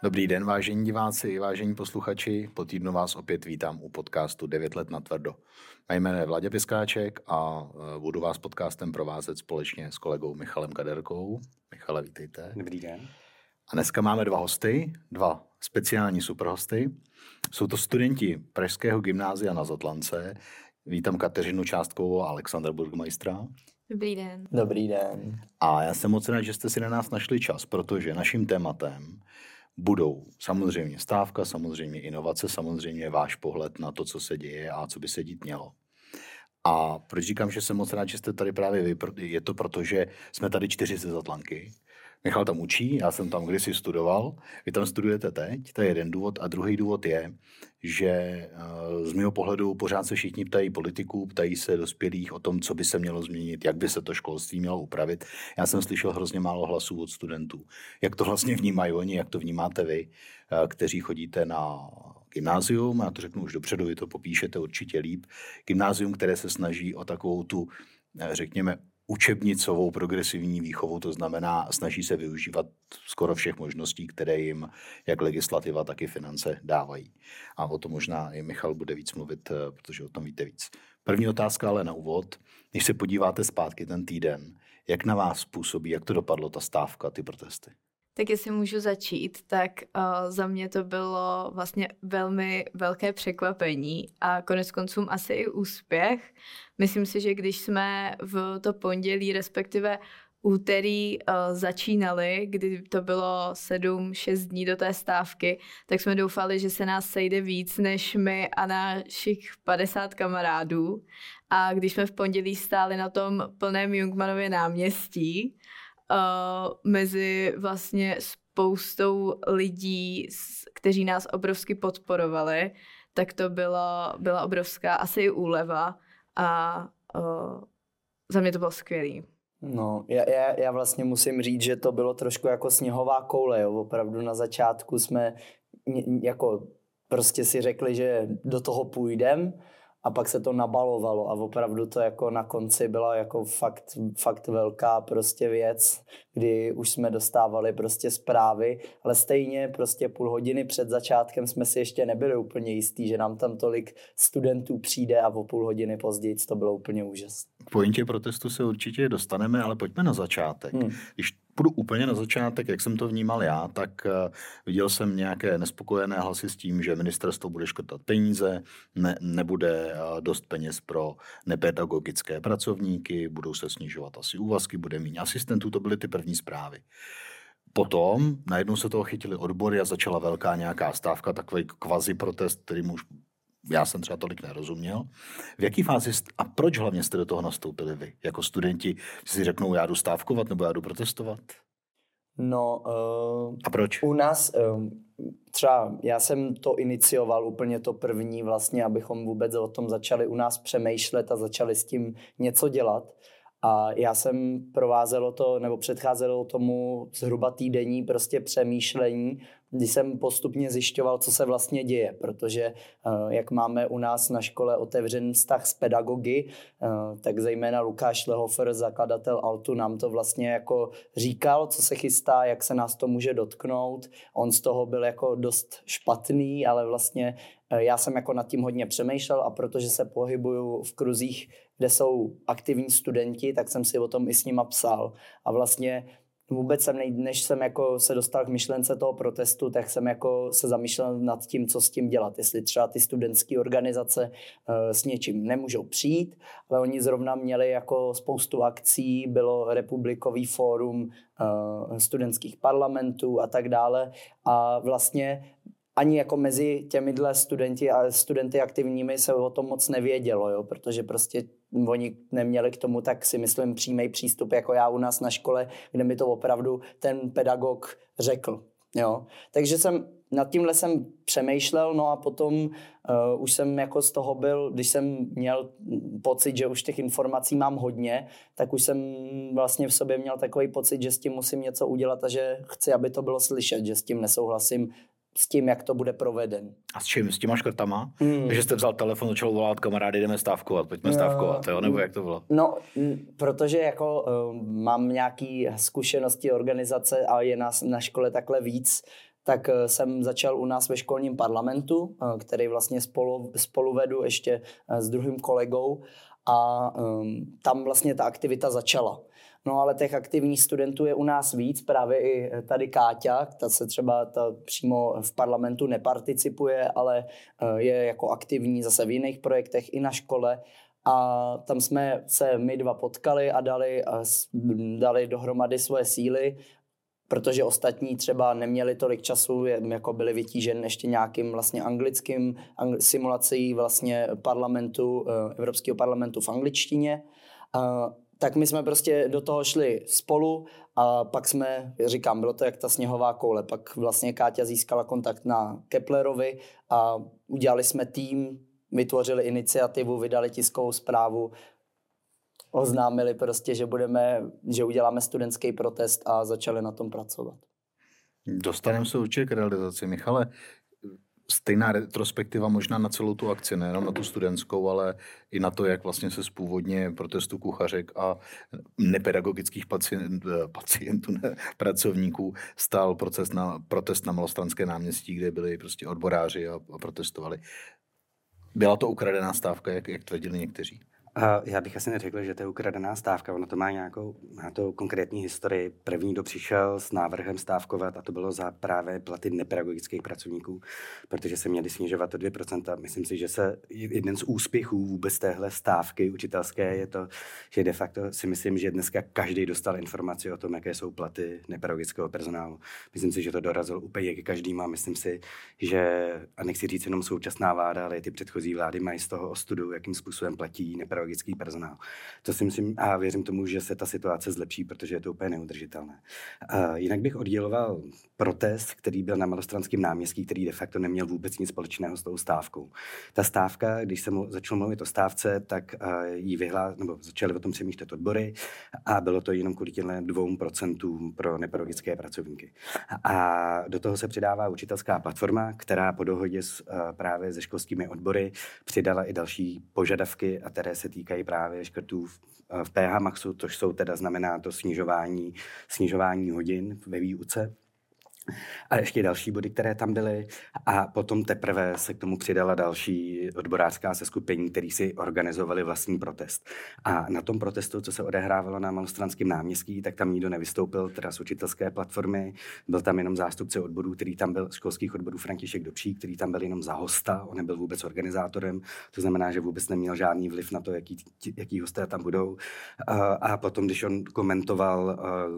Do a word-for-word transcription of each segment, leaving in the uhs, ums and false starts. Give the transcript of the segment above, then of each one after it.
Dobrý den, vážení diváci, vážení posluchači. Po týdnu vás opět vítám u podcastu devět let natvrdo. Mé jméno je Vladě Piskáček a budu vás podcastem provázet společně s kolegou Michalem Kaderkou. Michale, vítejte. Dobrý den. A dneska máme dva hosty, dva speciální superhosty. Jsou to studenti Pražského gymnázia na Zatlance. Vítám Kateřinu Částkovou a Alexandra Burgmeistera. Dobrý den. Dobrý den. A já jsem moc rád, že jste si na nás našli čas, protože naším tématem budou samozřejmě stávka, samozřejmě inovace, samozřejmě váš pohled na to, co se děje a co by se dít mělo. A proč říkám, že jsem moc rád, že jste tady právě vy, je to proto, že jsme tady čtyři ze Zatlanky. Michal tam učí, já jsem tam kdysi studoval, vy tam studujete teď, to je jeden důvod. A druhý důvod je, že z mého pohledu pořád se všichni ptají politiků, ptají se dospělých o tom, co by se mělo změnit, jak by se to školství mělo upravit. Já jsem slyšel hrozně málo hlasů od studentů. Jak to vlastně vnímají oni, jak to vnímáte vy, kteří chodíte na gymnázium, já to řeknu už dopředu, vy to popíšete určitě líp, gymnázium, které se snaží o takovou tu, řekněme, učebnicovou progresivní výchovu, to znamená, snaží se využívat skoro všech možností, které jim jak legislativa, tak i finance dávají. A o tom možná i Michal bude víc mluvit, protože o tom víte víc. První otázka ale na úvod, když se podíváte zpátky ten týden, jak na vás působí, jak to dopadlo, ta stávka, ty protesty? Tak jestli můžu začít, tak uh, za mě to bylo vlastně velmi velké překvapení a konec koncům asi i úspěch. Myslím si, že když jsme v to pondělí, respektive úterý uh, začínali, kdy to bylo sedm šest dní do té stávky, tak jsme doufali, že se nás sejde víc než my a našich padesát kamarádů. A když jsme v pondělí stáli na tom plném Jungmannově náměstí, Uh, mezi vlastně spoustou lidí, kteří nás obrovsky podporovali, tak to bylo, byla obrovská asi i úleva a uh, za mě to bylo skvělý. No, já, já, já vlastně musím říct, že to bylo trošku jako sněhová koule, jo. Opravdu na začátku jsme jako prostě si řekli, že do toho půjdem, a pak se to nabalovalo a opravdu to jako na konci byla jako fakt, fakt velká prostě věc, kdy už jsme dostávali prostě zprávy, ale stejně prostě půl hodiny před začátkem jsme si ještě nebyli úplně jistí, že nám tam tolik studentů přijde a o půl hodiny později to bylo úplně úžasné. K pointě protestu se určitě dostaneme, ale pojďme na začátek. Hmm. Když půjdu úplně na začátek, jak jsem to vnímal já, tak uh, viděl jsem nějaké nespokojené hlasy s tím, že ministerstvo bude škrtat peníze, ne, nebude uh, dost peněz pro nepedagogické pracovníky, budou se snižovat asi úvazky, bude méně asistentů, to byly ty první zprávy. Potom najednou se toho chytili odbory a začala velká nějaká stávka, takový kvazi protest, kterým už já jsem třeba tolik nerozuměl. V jaký fázi st- a proč hlavně jste do toho nastoupili vy? Jako studenti si řeknou, já jdu stávkovat nebo já jdu protestovat? No, uh, a proč? U nás uh, třeba já jsem to inicioval úplně to první vlastně, abychom vůbec o tom začali u nás přemýšlet a začali s tím něco dělat. A já jsem provázelo to, nebo předcházelo tomu zhruba týdenní prostě přemýšlení, kdy jsem postupně zjišťoval, co se vlastně děje, protože jak máme u nás na škole otevřený vztah s pedagogy, tak zejména Lukáš Lehofer, zakladatel Altu, nám to vlastně jako říkal, co se chystá, jak se nás to může dotknout. On z toho byl jako dost špatný, ale vlastně já jsem jako nad tím hodně přemýšlel a protože se pohybuju v kruzích, kde jsou aktivní studenti, tak jsem si o tom i s nima psal. A vlastně vůbec jsem, než jsem jako se dostal k myšlence toho protestu, tak jsem jako se zamýšlel nad tím, co s tím dělat. Jestli třeba ty studentské organizace uh, s něčím nemůžou přijít, ale oni zrovna měli jako spoustu akcí, bylo republikový fórum uh, studentských parlamentů a tak dále. A vlastně ani jako mezi těmihle studenti a studenty aktivními se o tom moc nevědělo, jo, protože prostě oni neměli k tomu, tak si myslím, přímý přístup jako já u nás na škole, kde mi to opravdu ten pedagog řekl. Jo. Takže jsem nad tímhle jsem přemýšlel, no a potom uh, už jsem jako z toho byl, když jsem měl pocit, že už těch informací mám hodně, tak už jsem vlastně v sobě měl takový pocit, že s tím musím něco udělat a že chci, aby to bylo slyšet, že s tím nesouhlasím, s tím, jak to bude proveden. A s čím? S těma škrtama? Mm. Že jste vzal telefon, začal volat kamarády, jdeme stávkovat, pojďme stávkovat, jo? Nebo jak to bylo? No, protože jako uh, mám nějaký zkušenosti organizace a je nás na škole takhle víc, tak jsem začal u nás ve školním parlamentu, který vlastně spolu, spolu vedu ještě s druhým kolegou a um, tam vlastně ta aktivita začala. No ale těch aktivních studentů je u nás víc, právě i tady Káťa, ta se třeba ta přímo v parlamentu neparticipuje, ale je jako aktivní zase v jiných projektech i na škole. A tam jsme se my dva potkali a dali, a dali dohromady svoje síly, protože ostatní třeba neměli tolik času, jako byli vytížen ještě nějakým vlastně anglickým angl- simulací vlastně parlamentu, Evropského parlamentu v angličtině. A tak my jsme prostě do toho šli spolu a pak jsme, říkám, bylo to jak ta sněhová koule, pak vlastně Káťa získala kontakt na Keplerovi a udělali jsme tým, vytvořili iniciativu, vydali tiskovou zprávu, oznámili prostě, že budeme, že uděláme studentský protest a začali na tom pracovat. Dostaneme se určitě k realizaci. Michale, stejná retrospektiva možná na celou tu akci, nejenom na tu studentskou, ale i na to, jak vlastně se z původně protestu kuchařek a nepedagogických pacient, pacientů, ne, pracovníků stal proces na, protest na Malostranské náměstí, kde byli prostě odboráři a, a protestovali. Byla to ukradená stávka, jak, jak tvrdili někteří? Uh, já bych asi neřekl, že to je ukradená stávka, ono to má nějakou, má to konkrétní historii. První, kdo přišel s návrhem stávkovat, a to bylo za právě platy nepedagogických pracovníků, protože se měli snižovat o dvě procenta. Myslím si, že se jeden z úspěchů vůbec téhle stávky učitelské je to, že de facto si myslím, že dneska každý dostal informaci o tom, jaké jsou platy nepedagogického personálu. Myslím si, že to dorazil úplně ke každému a myslím si, že, a nechci říct jenom současná vláda, ale i ty předchozí vlády mají z toho ostudu, jakým způsobem platí nepedagogické pedagogický personál. To si myslím a věřím tomu, že se ta situace zlepší, protože je to úplně neudržitelné. Uh, jinak bych odděloval protest, který byl na Malostranském náměstí, který de facto neměl vůbec nic společného s tou stávkou. Ta stávka, když jsem začal mluvit o stávce, tak uh, jí vyhlá, nebo začaly o tom přemýšlet odbory a bylo to jenom kvůli těmhle dvou procentům pro nepedagogické pracovníky. A do toho se přidává učitelská platforma, která po dohodě s, uh, právě se školskými odbory přidala i další požadavky, a které se týkají právě škrtů v, v P H Maxu, což jsou teda znamená to snižování, snižování hodin ve výuce. A ještě další body, které tam byly. A potom teprve se k tomu přidala další odborářská seskupení, který si organizovali vlastní protest. A na tom protestu, co se odehrávalo na Malostranském náměstí, tak tam nikdo nevystoupil, teda z učitelské platformy. Byl tam jenom zástupce odborů, který tam byl, školských odborů František Dobšík, který tam byl jenom za hosta, on nebyl vůbec organizátorem, to znamená, že vůbec neměl žádný vliv na to, jaký, jaký hosté tam budou. A potom, když on komentoval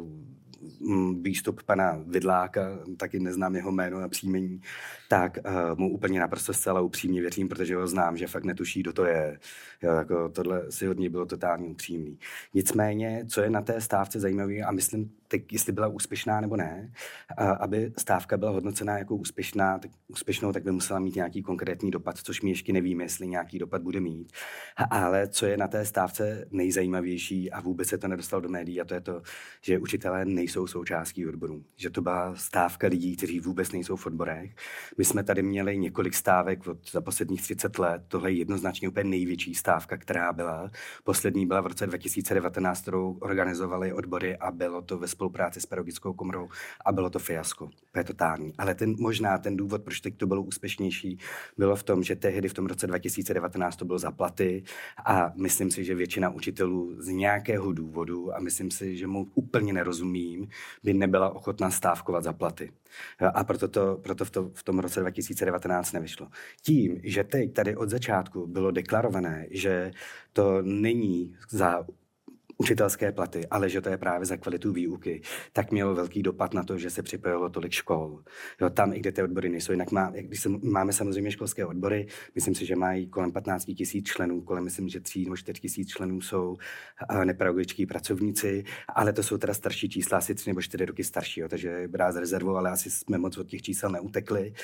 výstup pana Vidláka, taky neznám jeho jméno a příjmení, tak uh, mu úplně naprosto zcela upřímně věřím, protože ho znám, že fakt netuší, kdo to je. Jo, jako tohle si od něj bylo totálně upřímný. Nicméně, co je na té stávce zajímavé, a myslím, tak jestli byla úspěšná nebo ne, uh, aby stávka byla hodnocená jako úspěšná, tak, úspěšnou, tak by musela mít nějaký konkrétní dopad, což my ještě nevíme, jestli nějaký dopad bude mít. Ale co je na té stávce nejzajímavější a vůbec se to nedostalo do médií, a to je to, že učitelé nejsou součástí odborů. Že to byla stávka lidí, kteří vůbec nejsou v odborech. My jsme tady měli několik stávek od, za posledních třicet let. Tohle je jednoznačně úplně největší stávka, která byla. Poslední byla v roce dva tisíce devatenáct, kterou organizovali odbory a bylo to ve spolupráci s pedagogickou komorou a bylo to fiasko. To je totální. Ale ten, možná ten důvod, proč teď to bylo úspěšnější, bylo v tom, že tehdy v tom roce dva tisíce devatenáct to bylo za platy a myslím si, že většina učitelů z nějakého důvodu, a myslím si, že mu úplně nerozumím, by nebyla ochotná stávkovat za platy. A proto, to, proto v, to, v tom roce dva tisíce devatenáct nevyšlo. Tím, že teď tady od začátku bylo deklarované, že to není za učitelské platy, ale že to je právě za kvalitu výuky, tak mělo velký dopad na to, že se připojilo tolik škol. Jo, tam, i kde ty odbory nejsou. Jinak má, když se, máme samozřejmě školské odbory, myslím si, že mají kolem patnáct tisíc členů, kolem myslím, že tři nebo čtyři tisíc členů jsou nepedagogičtí pracovníci, ale to jsou teda starší čísla, asi tři nebo čtyři roky starší, jo, takže brá z rezervu, ale asi jsme moc od těch čísel neutekli.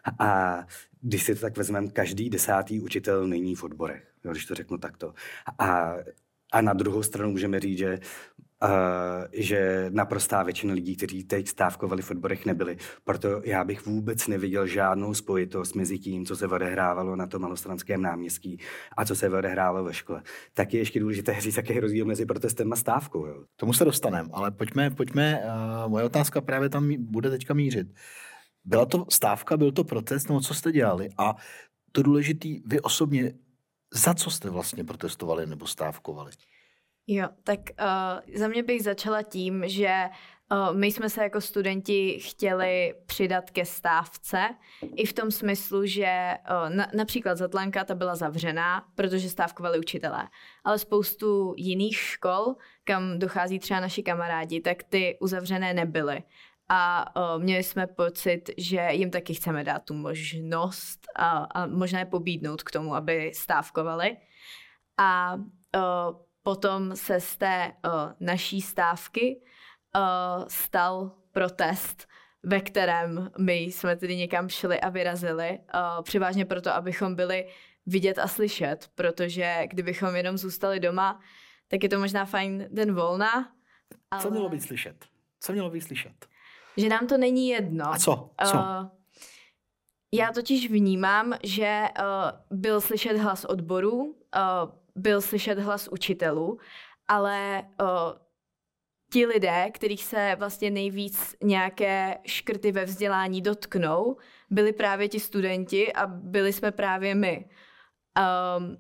A když si to tak vezmeme, každý desátý učitel není v odborech, jo, když to řeknu takto. A A na druhou stranu můžeme říct, že, uh, že naprostá většina lidí, kteří teď stávkovali v odborech, nebyli. Proto já bych vůbec neviděl žádnou spojitost mezi tím, co se odehrávalo na tom Malostranském náměstí a co se odehrávalo ve škole. Tak je ještě důležité říct, jaký je rozdíl mezi protestem a stávkou. Jo. Tomu se dostaneme, ale pojďme, pojďme uh, moje otázka právě tam bude teďka mířit. byla to stávka, byl to protest, nebo co jste dělali? A to důležitý, vy osobně, za co jste vlastně protestovali nebo stávkovali? Jo, tak uh, za mě bych začala tím, že uh, my jsme se jako studenti chtěli přidat ke stávce, i v tom smyslu, že uh, na, například Zatlanka ta byla zavřená, protože stávkovali učitelé, ale spoustu jiných škol, kam dochází třeba naši kamarádi, tak ty uzavřené nebyly. A uh, měli jsme pocit, že jim taky chceme dát tu možnost a, a možná je pobídnout k tomu, aby stávkovali. A uh, potom se z té uh, naší stávky uh, stal protest, ve kterém my jsme tedy někam šli a vyrazili, uh, převážně proto, abychom byli vidět a slyšet, protože kdybychom jenom zůstali doma, tak je to možná fajn den volna. Ale... Co mělo být slyšet? Co mělo být slyšet? Že nám to není jedno. A co? Co? Uh, já totiž vnímám, že uh, byl slyšet hlas odborů, uh, byl slyšet hlas učitelů, ale uh, ti lidé, kterých se vlastně nejvíc nějaké škrty ve vzdělání dotknou, byli právě ti studenti a byli jsme právě my. Um,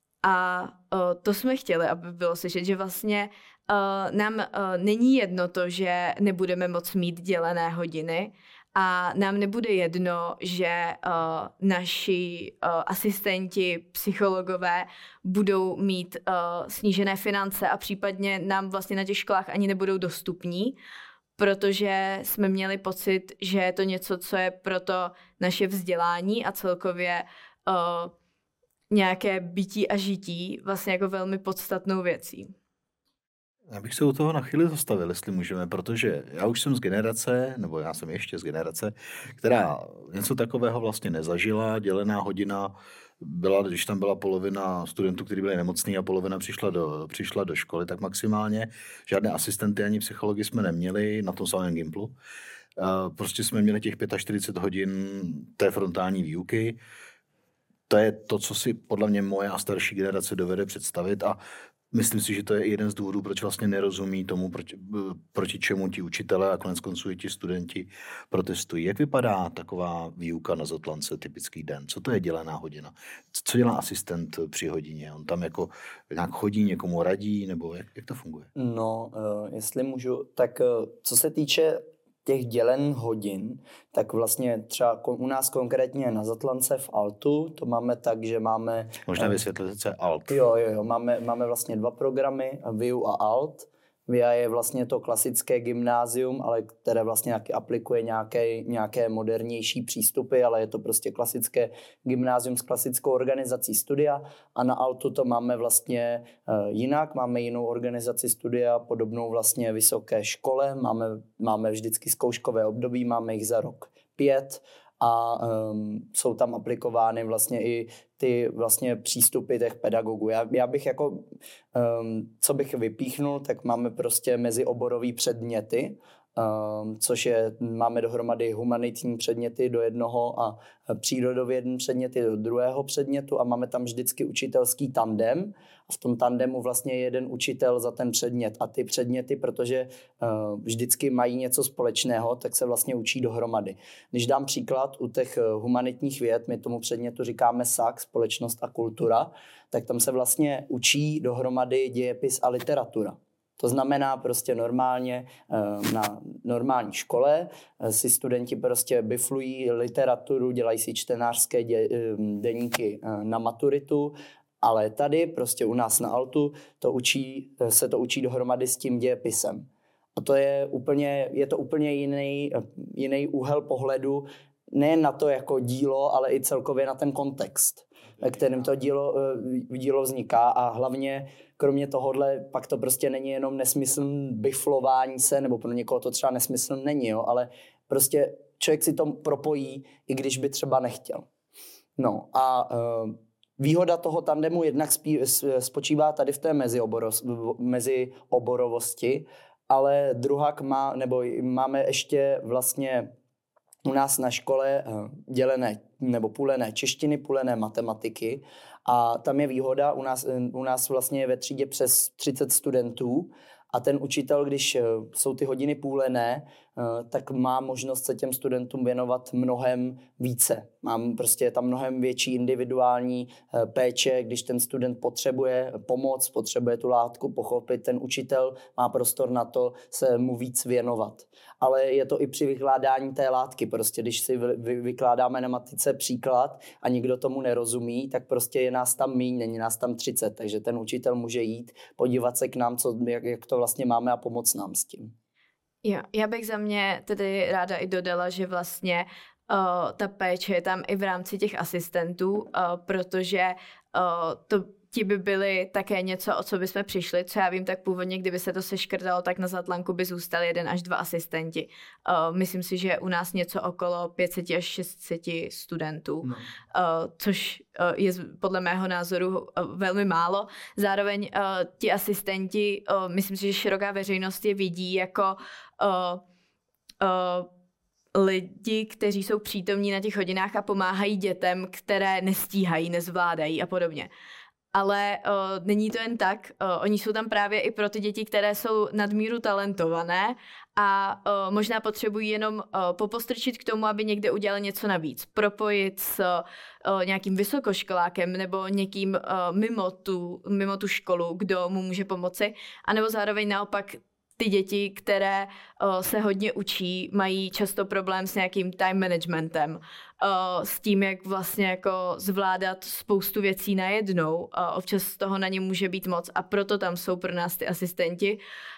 a uh, to jsme chtěli, aby bylo slyšet, že vlastně uh, nám uh, není jedno to, že nebudeme moc mít dělené hodiny, a nám nebude jedno, že uh, naši uh, asistenti, psychologové budou mít uh, snížené finance a případně nám vlastně na těch školách ani nebudou dostupní, protože jsme měli pocit, že je to něco, co je pro to naše vzdělání a celkově uh, nějaké bytí a žití vlastně jako velmi podstatnou věcí. Já bych se u toho na chvíli zastavil, jestli můžeme, protože já už jsem z generace, nebo já jsem ještě z generace, která něco takového vlastně nezažila. Dělená hodina byla, když tam byla polovina studentů, kteří byli nemocní a polovina přišla do, přišla do školy, tak maximálně žádné asistenty ani psychologi jsme neměli na tom samém Gimplu. Prostě jsme měli těch čtyřicet pět hodin té frontální výuky. To je to, co si podle mě moje a starší generace dovede představit a myslím si, že to je jeden z důvodů, proč vlastně nerozumí tomu, proti, proti čemu ti učitelé a konec konců i ti studenti protestují. Jak vypadá taková výuka na Zatlance, typický den? Co to je dělená hodina? Co dělá asistent při hodině? On tam jako nějak chodí, někomu radí, nebo jak, jak to funguje? No, uh, jestli můžu, tak uh, co se týče těch dělen hodin, tak vlastně třeba u nás konkrétně na Zatlance v Altu, to máme tak, že máme... Možná vysvětlit, co je Alt. Jo, jo, jo, máme, máme vlastně dva programy, V I U a Alt. V I A je vlastně to klasické gymnázium, ale které vlastně nějaký aplikuje nějaké, nějaké modernější přístupy, ale je to prostě klasické gymnázium s klasickou organizací studia. A na Altu to máme vlastně uh, jinak, máme jinou organizaci studia, podobnou vlastně vysoké škole, máme, máme vždycky zkouškové období, máme jich za rok pět a um, jsou tam aplikovány vlastně i ty vlastně přístupy těch pedagogů. Já, já bych jako, um, co bych vypíchnul, tak máme prostě mezioborový předměty, um, což je, máme dohromady humanitní předměty do jednoho a přírodovědné předměty do druhého předmětu a máme tam vždycky učitelský tandem. A v tom tandemu vlastně je jeden učitel za ten předmět a ty předměty, protože uh, vždycky mají něco společného, tak se vlastně učí dohromady. Když dám příklad u těch humanitních věd, my tomu předmětu říkáme S A K, společnost a kultura, tak tam se vlastně učí dohromady dějepis a literatura. To znamená prostě normálně na normální škole si studenti prostě biflují literaturu, dělají si čtenářské deníky na maturitu, ale tady prostě u nás na Altu to učí, se to učí dohromady s tím dějepisem. A to je úplně, je to úplně jiný, jiný úhel pohledu, nejen na to jako dílo, ale i celkově na ten kontext, ve kterém to dílo, dílo vzniká a hlavně kromě tohohle pak to prostě není jenom nesmyslný biflování se, nebo pro někoho to třeba nesmyslný není, jo, ale prostě člověk si to propojí, i když by třeba nechtěl. No a uh, výhoda toho tandemu jednak spí, spočívá tady v té mezioborovosti, ale druhak má, nebo máme ještě vlastně u nás na škole dělené nebo půlené češtiny, půlené matematiky a tam je výhoda, u nás, u nás vlastně je ve třídě přes třicet studentů A ten učitel, když jsou ty hodiny půlené, tak má možnost se těm studentům věnovat mnohem více. Mám prostě tam mnohem větší individuální péče, když ten student potřebuje pomoc, potřebuje tu látku pochopit, ten učitel má prostor na to se mu víc věnovat. Ale je to i při vykládání té látky. Prostě když si vykládáme na matice příklad a nikdo tomu nerozumí, tak prostě je nás tam míň, není nás tam třicet. Takže ten učitel může jít, podívat se k nám, co, jak, jak to vlastně máme a pomoct nám s tím. Jo, já bych za mě tedy ráda i dodala, že vlastně uh, ta péče je tam i v rámci těch asistentů, uh, protože uh, to ti by byli také něco, o co bychom přišli. Co já vím, tak původně, kdyby se to seškrtalo, tak na Zatlanku by zůstali jeden až dva asistenti. Uh, myslím si, že u nás něco okolo pět set až šest set studentů, no. uh, což uh, je podle mého názoru uh, velmi málo. Zároveň uh, ti asistenti, uh, myslím si, že široká veřejnost je vidí jako uh, uh, lidi, kteří jsou přítomní na těch hodinách a pomáhají dětem, které nestíhají, nezvládají a podobně. Ale uh, není to jen tak, uh, oni jsou tam právě i pro ty děti, které jsou nadmíru talentované a uh, možná potřebují jenom uh, popostrčit k tomu, aby někde udělali něco navíc. Propojit s uh, nějakým vysokoškolákem nebo někým uh, mimo, tu, mimo tu školu, kdo mu může pomoci. A nebo zároveň naopak ty děti, které uh, se hodně učí, mají často problém s nějakým time managementem, uh, s tím, jak vlastně jako zvládat spoustu věcí najednou. Uh, občas z toho na ně může být moc a proto tam jsou pro nás ty asistenti.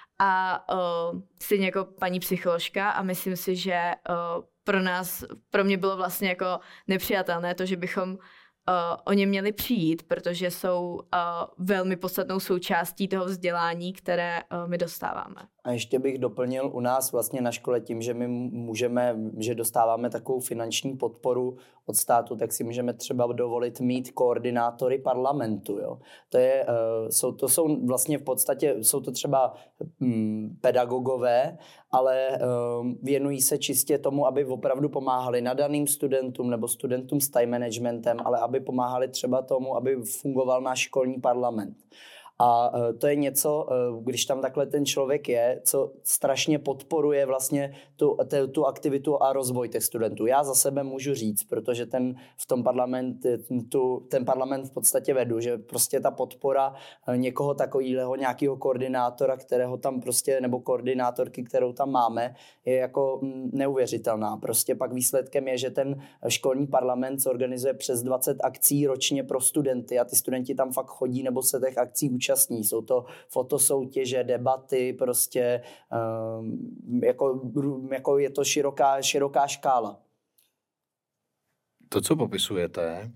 A uh, stejně jako paní psycholožka a myslím si, že uh, pro nás, pro mě bylo vlastně jako nepřijatelné to, že bychom Uh, o ně měli přijít, protože jsou uh, velmi podstatnou součástí toho vzdělání, které uh, my dostáváme. A ještě bych doplnil u nás vlastně na škole tím, že my můžeme, že dostáváme takovou finanční podporu od státu, tak si můžeme třeba dovolit mít koordinátory parlamentu. Jo. To, je, uh, jsou, to jsou vlastně v podstatě, jsou to třeba um, pedagogové, ale um, věnují se čistě tomu, aby opravdu pomáhali nadaným studentům nebo studentům s time managementem, ale aby pomáhali třeba tomu, aby fungoval náš školní parlament. A to je něco, když tam takhle ten člověk je, co strašně podporuje vlastně tu, tu aktivitu a rozvoj těch studentů. Já za sebe můžu říct, protože ten v tom parlament, tu, ten parlament v podstatě vedu, že prostě ta podpora někoho takového, nějakého koordinátora, kterého tam prostě, nebo koordinátorky, kterou tam máme, je jako neuvěřitelná. Prostě pak výsledkem je, že ten školní parlament organizuje přes dvacet akcí ročně pro studenty a ty studenti tam fakt chodí nebo se těch akcí účastní. Jsou to fotosoutěže, debaty, prostě um, jako, jako je to široká, široká škála. To, co popisujete,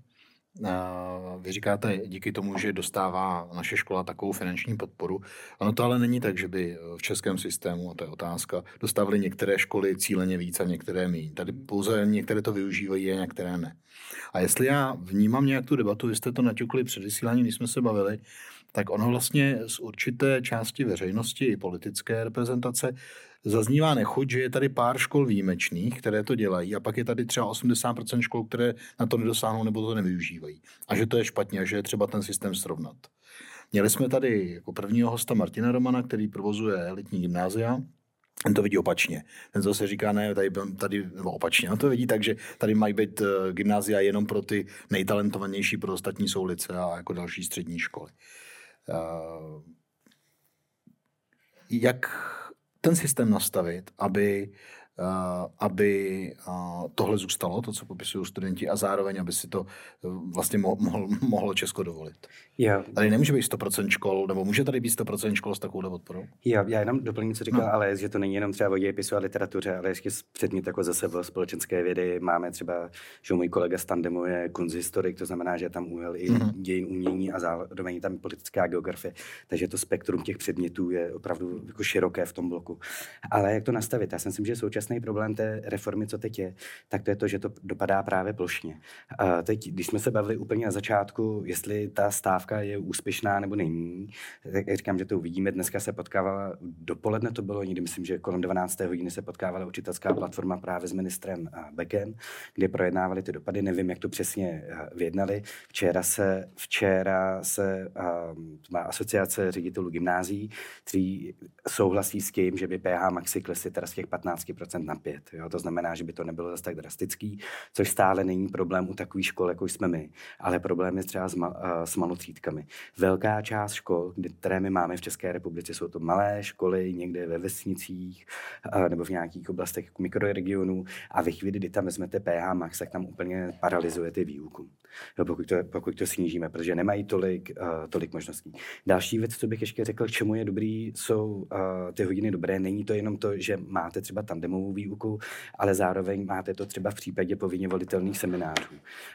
vy říkáte díky tomu, že dostává naše škola takovou finanční podporu. Ono to ale není tak, že by v českém systému, a to je otázka, dostávaly některé školy cíleně víc a některé míň. Tady pouze některé to využívají a některé ne. A jestli já vnímám nějak tu debatu, vy jste to naťukli před vysíláním, když jsme se bavili, tak ono vlastně z určité části veřejnosti i politické reprezentace zaznívá nechuť, že je tady pár škol výjimečných, které to dělají a pak je tady třeba osmdesát procent škol, které na to nedosáhnou nebo to nevyužívají. A že to je špatně a že je třeba ten systém srovnat. Měli jsme tady jako prvního hosta Martina Romana, který provozuje elitní gymnázia. Ten to vidí opačně. Ten zase říká, ne, tady, tady nebo opačně. On to vidí tak, že tady mají být gymnázia jenom pro ty nejtalentovanější, pro ostatní jsou ulice a jako další střední školy. Uh, jak ten systém nastavit, aby, uh, aby uh, tohle zůstalo, to, co popisují studenti, a zároveň, aby si to uh, vlastně mohlo, mohlo Česko dovolit. Jo. Tady nemůže být sto procent škol, nebo může tady být sto procent škol s takovou podporou? Jo, já jenom doplním, co říkal, no. Ale že to není jenom třeba o dějepisu a literatuře, ale ještě předmět jako zase v společenské vědy máme třeba, že můj kolega z tandemu je kunsthistorik, to znamená, že tam uměl i mm-hmm. dějin umění a zároveň tam politická geografie, takže to spektrum těch předmětů je opravdu jako široké v tom bloku. Ale jak to nastavit? Já si myslím, že současný současný problém té reformy, co teď je, tak to je to, že to dopadá právě plošně. A teď, když jsme se bavili úplně na začátku, jestli ta stávka je úspěšná nebo není, tak říkám, že to uvidíme. Dneska se potkávala, dopoledne to bylo, někdy myslím, že kolem dvanácté hodiny se potkávala učitelská platforma právě s ministrem Beckem, kde projednávali ty dopady. Nevím, jak to přesně vyjednali. Včera se, včera se um, má asociace ředitelů gymnázií, kteří souhlasí s tím, že by P H maxi klesly teda z těch patnáct procent na pět. Jo? To znamená, že by to nebylo zase tak drastický, což stále není problém u takových škol, jako jsme my, ale problém je třeba s, ma, uh, s malotřídkami. Velká část škol, které my máme v České republice, jsou to malé školy někde ve vesnicích uh, nebo v nějakých oblastech mikroregionů a ve chvíli, kdy tam vezmete P H max, tak tam úplně paralyzujete výuku. Jo, pokud, to, pokud to snížíme, protože nemají tolik, uh, tolik možností. Další věc, co bych ještě řekl, k čemu je dobrý, jsou uh, ty hodiny dobré. Není to jenom to, že máte třeba tandemovou výuku, ale zároveň máte to třeba v případě povinně volitelných seminářů.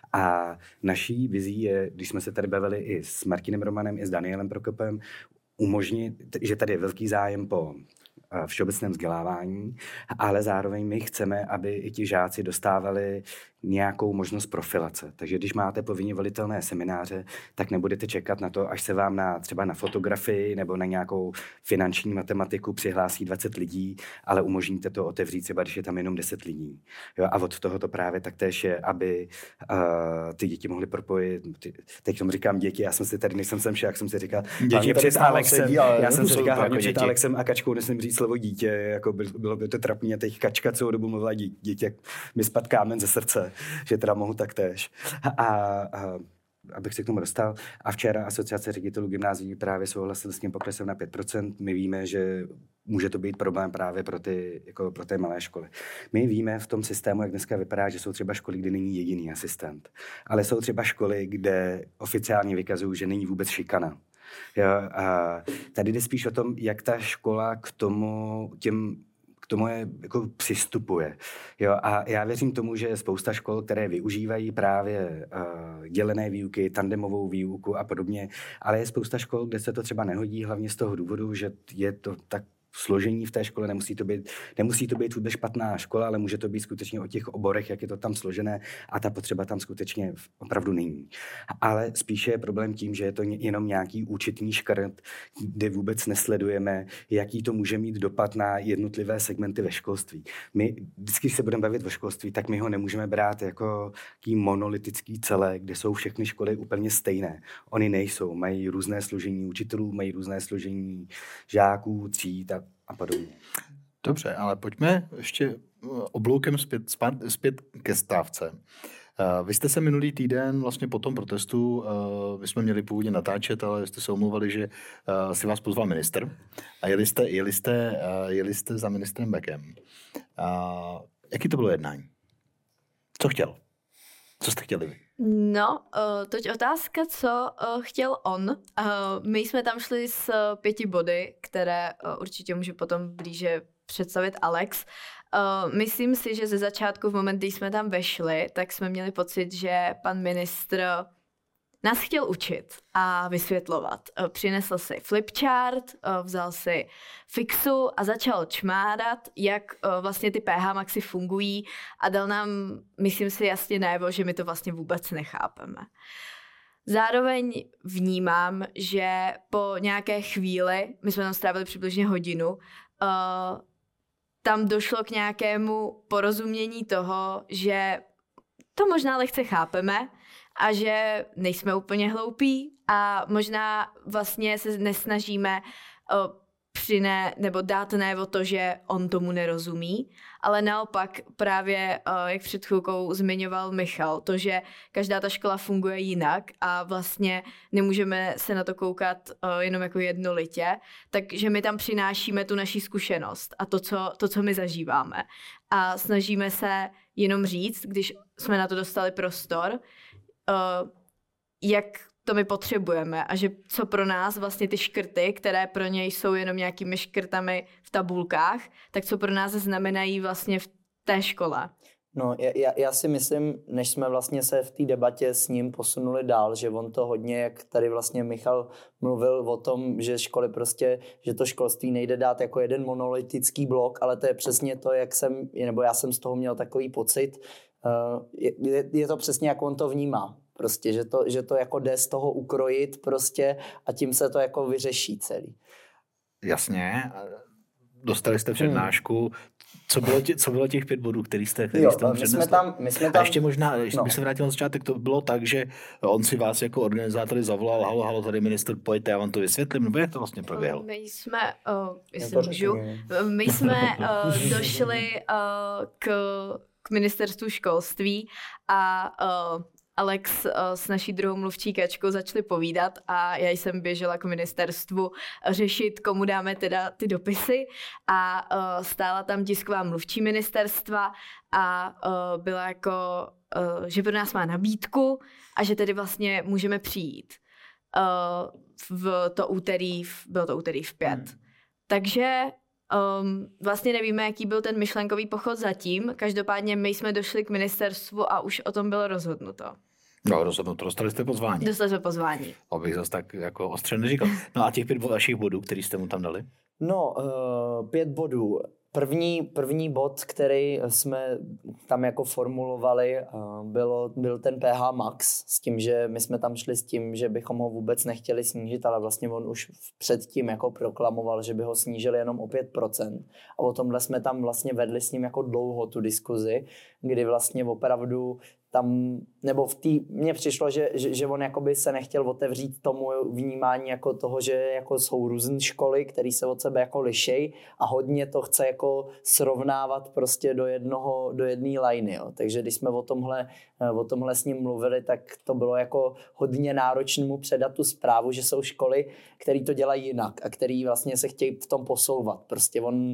A naší vizí je, když jsme se tady bavili i s Martinem Romanem, i s Danielem Prokopem, umožnit, že tady je velký zájem po všeobecném vzdělávání, ale zároveň my chceme, aby i ti žáci dostávali nějakou možnost profilace. Takže když máte povinně volitelné semináře, tak nebudete čekat na to, až se vám na, třeba na fotografii nebo na nějakou finanční matematiku přihlásí dvacet lidí, ale umožníte to otevřít třeba, když je tam jenom deset lidí. Jo, a od toho to právě taktéž je, aby uh, ty děti mohly propojit. Ty, teď tomu říkám děti, já jsem si tady, než jsem sem šel, jak jsem si říkal, děti před Alexem, sedí, já jsem si říkal, hlavně před Alexem a Kačkou nesmím říct slovo dítě, jako bylo by to trapný a teď Kačka celou dobu mluvila dítě, jak mi spadl kámen ze srdce, že teda mohu taktéž. A, a abych se k tomu dostal. A včera asociace ředitelů gymnázií právě souhlasila s tím poklesem na pět procent. My víme, že může to být problém právě pro ty, jako pro ty malé školy. My víme v tom systému, jak dneska vypadá, že jsou třeba školy, kde není jediný asistent. Ale jsou třeba školy, kde oficiálně vykazují, že není vůbec šikana. Jo, a tady jde spíš o tom, jak ta škola k tomu těm k tomu je, jako přistupuje. Jo, a já věřím tomu, že je spousta škol, které využívají právě uh, dělené výuky, tandemovou výuku a podobně, ale je spousta škol, kde se to třeba nehodí, hlavně z toho důvodu, že je to tak složení v té škole, nemusí to být, nemusí to být vůbec špatná škola, ale může to být skutečně o těch oborech, jak je to tam složené a ta potřeba tam skutečně opravdu není. Ale spíše je problém tím, že je to jenom nějaký účetní škrt, kde vůbec nesledujeme, jaký to může mít dopad na jednotlivé segmenty ve školství. My, vždycky, když se budeme bavit o školství, tak my ho nemůžeme brát jako taký monolitický celek, kde jsou všechny školy úplně stejné. Oni nejsou, mají různé složení učitelů, mají různé složení žáků, tříd a a podobně. Dobře, ale pojďme ještě obloukem zpět, zpět ke stávce. Vy jste se minulý týden vlastně po tom protestu, my jsme měli původně natáčet, ale jste se omlouvali, že si vás pozval ministr a jeli jste, jeli jste, jeli jste za ministrem Beckem. Jaký to bylo jednání? Co chtěl? Co jste chtěli vy? No, uh, toť otázka, co uh, chtěl on. Uh, my jsme tam šli s uh, pěti body, které uh, určitě může potom blíže představit Alex. Uh, myslím si, že ze začátku, v moment, kdy jsme tam vešli, tak jsme měli pocit, že pan ministr nás chtěl učit a vysvětlovat. Uh, přinesl si flipchart, uh, vzal si fixu a začal čmárat, jak uh, vlastně ty P H maxi fungují a dal nám, myslím si, jasně najevo, že my to vlastně vůbec nechápeme. Zároveň vnímám, že po nějaké chvíli, my jsme tam strávili přibližně hodinu, uh, tam došlo k nějakému porozumění toho, že to možná lehce chápeme a že nejsme úplně hloupí a možná vlastně se nesnažíme uh, přiné, nebo dát najevo to, že on tomu nerozumí, ale naopak právě, uh, jak před chvilkou zmiňoval Michal, to, že každá ta škola funguje jinak a vlastně nemůžeme se na to koukat uh, jenom jako jednolitě, takže my tam přinášíme tu naši zkušenost a to co, to, co my zažíváme. A snažíme se jenom říct, když jsme na to dostali prostor, uh, jak to my potřebujeme a že co pro nás vlastně ty škrty, které pro něj jsou jenom nějakými škrtami v tabulkách, tak co pro nás znamenají vlastně v té škole. No, já, já si myslím, než jsme vlastně se v té debatě s ním posunuli dál, že on to hodně, jak tady vlastně Michal mluvil o tom, že školy prostě, že to školství nejde dát jako jeden monolitický blok, ale to je přesně to, jak jsem, nebo já jsem z toho měl takový pocit, je, je, je to přesně, jak on to vnímá. Prostě, že to, že to jako jde z toho ukrojit prostě a tím se to jako vyřeší celý. Jasně, dostali jste přednášku. Hmm. Co bylo, tě, co bylo těch pět bodů, který jste, který jo, jste mu my přednesli? jsme tam, my jsme tam... A ještě možná, ještě no. bych se vrátil na začátek, to bylo tak, že on si vás jako organizátory zavolal, halo, halo, tady ministr, pojďte, já vám to vysvětlím, nebo jak to vlastně proběhlo? My jsme, uh, jestli můžu, my jsme uh, došli uh, k, k ministerstvu školství a uh, Alex uh, s naší druhou mluvčí Kačkou začali povídat a já jsem běžela k ministerstvu řešit, komu dáme teda ty dopisy a uh, stála tam tisková mluvčí ministerstva a uh, byla jako, uh, že pro nás má nabídku a že tedy vlastně můžeme přijít uh, v to úterý, bylo to úterý v pět. Hmm. Takže Um, vlastně nevíme, jaký byl ten myšlenkový pochod zatím. Každopádně my jsme došli k ministerstvu a už o tom bylo rozhodnuto. No, rozhodnuto. Dostali jste pozvání. Dostali jsme pozvání. Abych zase tak jako ostře neříkal. No a těch pět vašich bodů, který jste mu tam dali? No, uh, pět bodů. První, první bod, který jsme tam jako formulovali, bylo, byl ten P H Max, s tím, že my jsme tam šli s tím, že bychom ho vůbec nechtěli snížit, ale vlastně on už předtím jako proklamoval, že by ho snížili jenom o pět procent. A o tomhle jsme tam vlastně vedli s ním jako dlouho tu diskuzi, kdy vlastně opravdu tam, nebo v tý, mně přišlo, že, že, že on jakoby se nechtěl otevřít tomu vnímání jako toho, že jako jsou různé školy, které se od sebe jako lišej a hodně to chce jako srovnávat prostě do jednoho, do jedné lajny, jo. Takže když jsme o tomhle, o tomhle s ním mluvili, tak to bylo jako hodně náročné mu předat tu zprávu, že jsou školy, které to dělají jinak a který vlastně se chtějí v tom posouvat. Prostě on,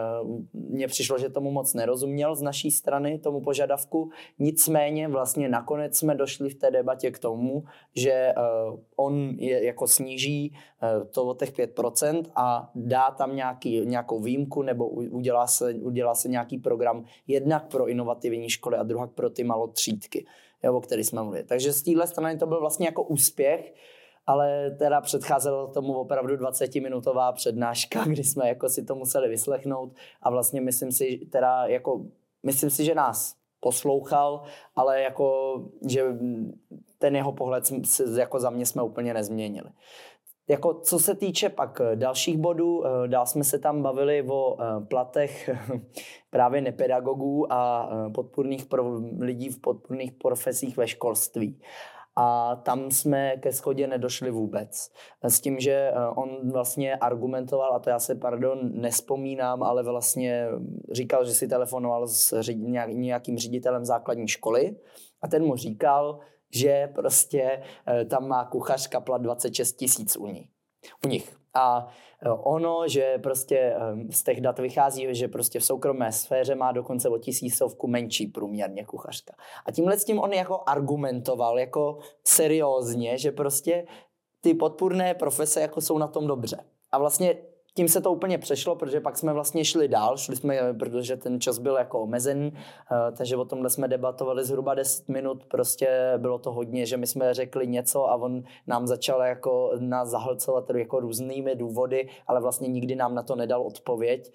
mně přišlo, že tomu moc nerozuměl z naší strany, tomu požadavku, nicméně vlastně nakonec jsme došli v té debatě k tomu, že uh, on je, jako sníží uh, to o těch pět procent a dá tam nějaký, nějakou výjimku nebo udělá se, udělá se nějaký program jednak pro inovativní školy a druhak pro ty malotřídky, jo, o kterých jsme mluvili. Takže z téhle strany to byl vlastně jako úspěch, ale teda předcházelo tomu opravdu dvacetiminutová přednáška, kdy jsme jako si to museli vyslechnout a vlastně myslím si, teda jako, myslím si, že nás poslouchal, ale jako, že ten jeho pohled jako za mě jsme úplně nezměnili. Jako, co se týče pak dalších bodů, dál jsme se tam bavili o platech právě nepedagogů a podpůrných pro, lidí v podpůrných profesích ve školství. A tam jsme ke shodě nedošli vůbec. S tím, že on vlastně argumentoval, a to já se, pardon, nespomínám, ale vlastně říkal, že si telefonoval s nějakým ředitelem základní školy a ten mu říkal, že prostě tam má kuchařka plat dvacet šest tisíc u ní, u nich. A ono, že prostě z těch dat vychází, že prostě v soukromé sféře má dokonce o tisícovku menší průměrně kuchařka. A tímhle s tím on jako argumentoval jako seriózně, že prostě ty podpůrné profese jako jsou na tom dobře. A vlastně tím se to úplně přešlo, protože pak jsme vlastně šli dál, šli jsme, protože ten čas byl jako omezený, takže o tomhle jsme debatovali zhruba deset minut, prostě bylo to hodně, že my jsme řekli něco a on nám začal jako nás zahlcovat jako různými důvody, ale vlastně nikdy nám na to nedal odpověď.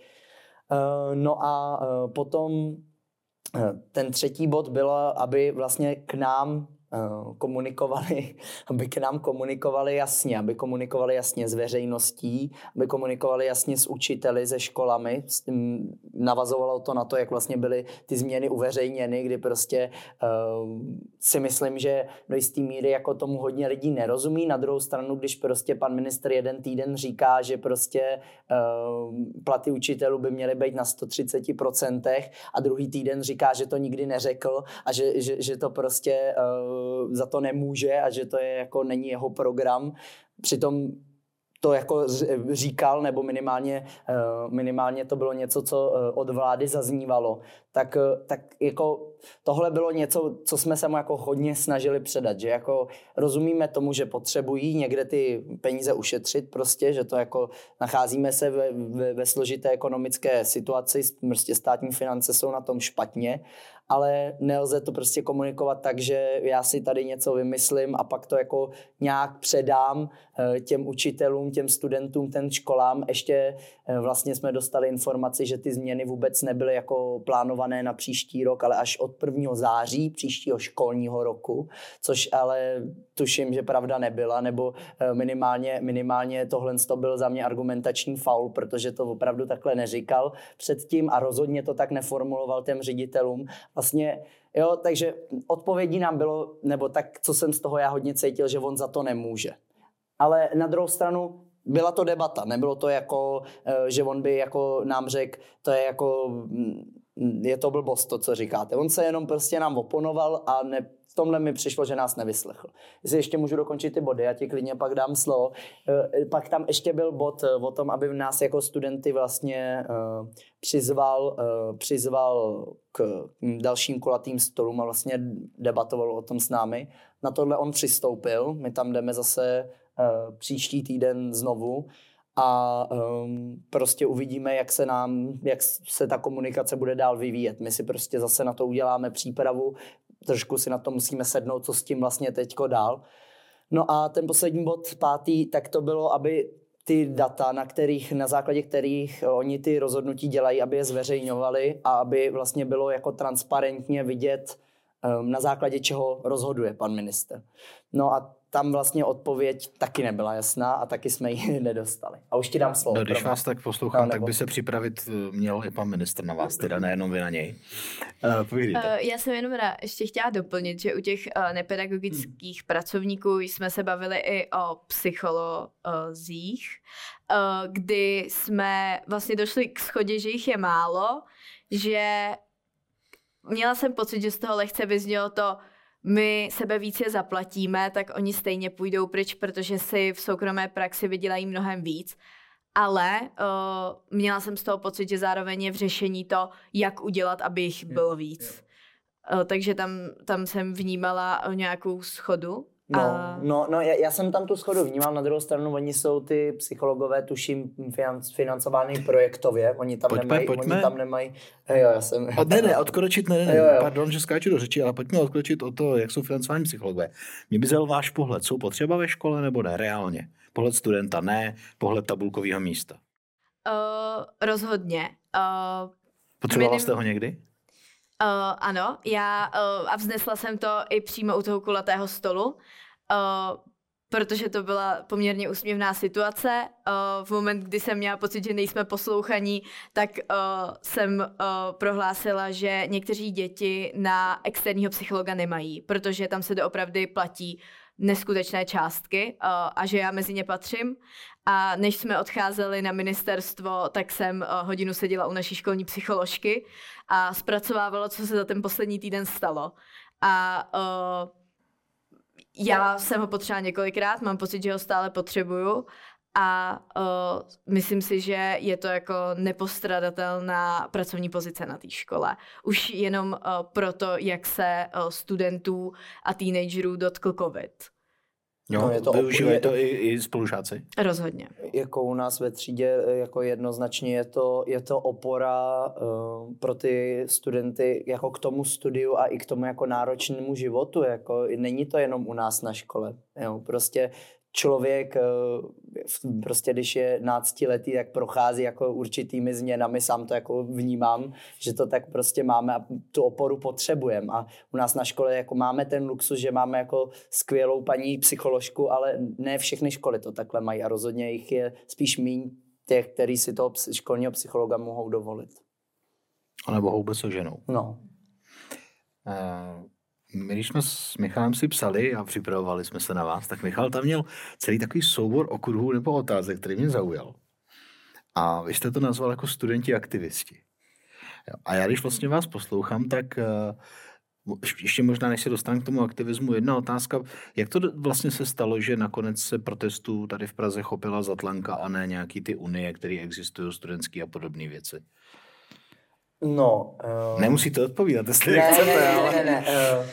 No a potom ten třetí bod byl, aby vlastně k nám komunikovali, aby k nám komunikovali jasně, aby komunikovali jasně s veřejností, aby komunikovali jasně s učiteli, se školami. S tím navazovalo to na to, jak vlastně byly ty změny uveřejněny, kdy prostě uh, si myslím, že do jistý míry jako tomu hodně lidí nerozumí. Na druhou stranu, když prostě pan ministr jeden týden říká, že prostě uh, platy učitelů by měly být na sto třicet procent a druhý týden říká, že to nikdy neřekl a že, že, že to prostě uh, za to nemůže a že to je jako není jeho program. Přitom to jako říkal, nebo minimálně, minimálně to bylo něco, co od vlády zaznívalo. Tak, tak jako tohle bylo něco, co jsme se mu jako hodně snažili předat, že jako rozumíme tomu, že potřebují někde ty peníze ušetřit prostě, že to jako nacházíme se ve, ve, ve složité ekonomické situaci, prostě státní finance jsou na tom špatně ale nelze to prostě komunikovat tak, že já si tady něco vymyslím a pak to jako nějak předám těm učitelům, těm studentům, těm školám. Ještě vlastně jsme dostali informaci, že ty změny vůbec nebyly jako plánované na příští rok, ale až od prvního září příštího školního roku, což ale tuším, že pravda nebyla, nebo minimálně, minimálně tohle to byl za mě argumentační faul, protože to opravdu takhle neříkal předtím a rozhodně to tak neformuloval těm ředitelům. Vlastně, jo, takže odpovědí nám bylo, nebo tak, co jsem z toho já hodně cítil, že on za to nemůže. Ale na druhou stranu byla to debata, nebylo to jako, že on by jako nám řekl, to je jako, je to blbost to, co říkáte. On se jenom prostě nám oponoval a ne, v tomhle mi přišlo, že nás nevyslechl. Jestli ještě můžu dokončit ty body, já ti klidně pak dám slovo. Pak tam ještě byl bod o tom, aby nás jako studenty vlastně uh, přizval, uh, přizval k dalším kulatým stolům a vlastně debatoval o tom s námi. Na tohle on přistoupil, my tam jdeme zase uh, příští týden znovu a um, prostě uvidíme, jak se nám, jak se ta komunikace bude dál vyvíjet. My si prostě zase na to uděláme přípravu, trošku si na to musíme sednout, co s tím vlastně teďko dál. No a ten poslední bod, pátý, tak to bylo, aby ty data, na kterých, na základě kterých oni ty rozhodnutí dělají, aby je zveřejňovali a aby vlastně bylo jako transparentně vidět, um, na základě čeho rozhoduje pan ministr. No a tam vlastně odpověď taky nebyla jasná a taky jsme ji nedostali. A už ti dám slovo. No, když vás tak poslouchám, no, tak by se připravit měl i pan ministr na vás, teda nejenom vy na něj. Uh, uh, já jsem jenom rád ještě chtěla doplnit, že u těch uh, nepedagogických hmm. pracovníků jsme se bavili i o psycholozích, uh, kdy jsme vlastně došli k shodě, že jich je málo, že měla jsem pocit, že z toho lehce vyznělo to, my sebe více zaplatíme, tak oni stejně půjdou pryč, protože si v soukromé praxi vydělají mnohem víc. Ale uh, měla jsem z toho pocit, že zároveň je v řešení to, jak udělat, aby jich bylo víc. Uh, takže tam, tam jsem vnímala nějakou schodu. No, a... no, no já, já jsem tam tu schodu vnímal, na druhou stranu oni jsou ty psychologové, tuším, financovány projektově, oni tam pojďme, nemají, pojďme. oni tam nemají, jo, já jsem... Od, ne, ne, odkročit, ne, ne, jo, jo. pardon, že skáču do řeči, ale pojďme odkročit o to, jak jsou financováni psychologové. Mě by zajímal váš pohled, jsou potřeba ve škole nebo ne, reálně? Pohled studenta ne, pohled tabulkového místa. Uh, rozhodně. Uh, Potřebovala minim... jste ho někdy? Uh, ano, já uh, a vznesla jsem to i přímo u toho kulatého stolu, uh, protože to byla poměrně úsměvná situace. Uh, v moment, kdy jsem měla pocit, že nejsme poslouchaní, tak uh, jsem uh, prohlásila, že někteří děti na externího psychologa nemají, protože tam se doopravdy platí neskutečné částky uh, a že já mezi ně patřím. A než jsme odcházeli na ministerstvo, tak jsem uh, hodinu seděla u naší školní psycholožky a zpracovávala, co se za ten poslední týden stalo. A uh, já jsem ho potřebovala několikrát, mám pocit, že ho stále potřebuju a uh, myslím si, že je to jako nepostradatelná pracovní pozice na té škole. Už jenom uh, proto, jak se uh, studentů a teenagerů dotkl covid. Jo, no, je to využívají je, to i, i spolužáci? Rozhodně. Jako u nás ve třídě, jako jednoznačně je to, je to opora uh, pro ty studenty jako k tomu studiu a i k tomu jako náročnému životu. Jako, není to jenom u nás na škole. Jo, prostě člověk, prostě když je náctiletý, tak prochází jako určitými změnami, sám to jako vnímám, že to tak prostě máme a tu oporu potřebujeme. A u nás na škole jako máme ten luxus, že máme jako skvělou paní psycholožku, ale ne všechny školy to takhle mají a rozhodně jich je spíš míň těch, kteří si toho školního psychologa mohou dovolit. A nebo vůbec se ženou. No. Uh... My, když jsme s Michalem si psali a připravovali jsme se na vás, tak Michal tam měl celý takový soubor okruhů nebo otázek, který mě zaujal. A vy jste to nazval jako studenti aktivisti. A já, když vlastně vás poslouchám, tak uh, ještě možná, než se dostanu k tomu aktivismu, jedna otázka. Jak to vlastně se stalo, že nakonec se protestů tady v Praze chopila Zatlanka a ne nějaký ty unie, které existují, studentský a podobné věci? No, uh... Nemusíte odpovídat, jestli ne, chcete, ne, ale... Ne, ne, ne. Uh,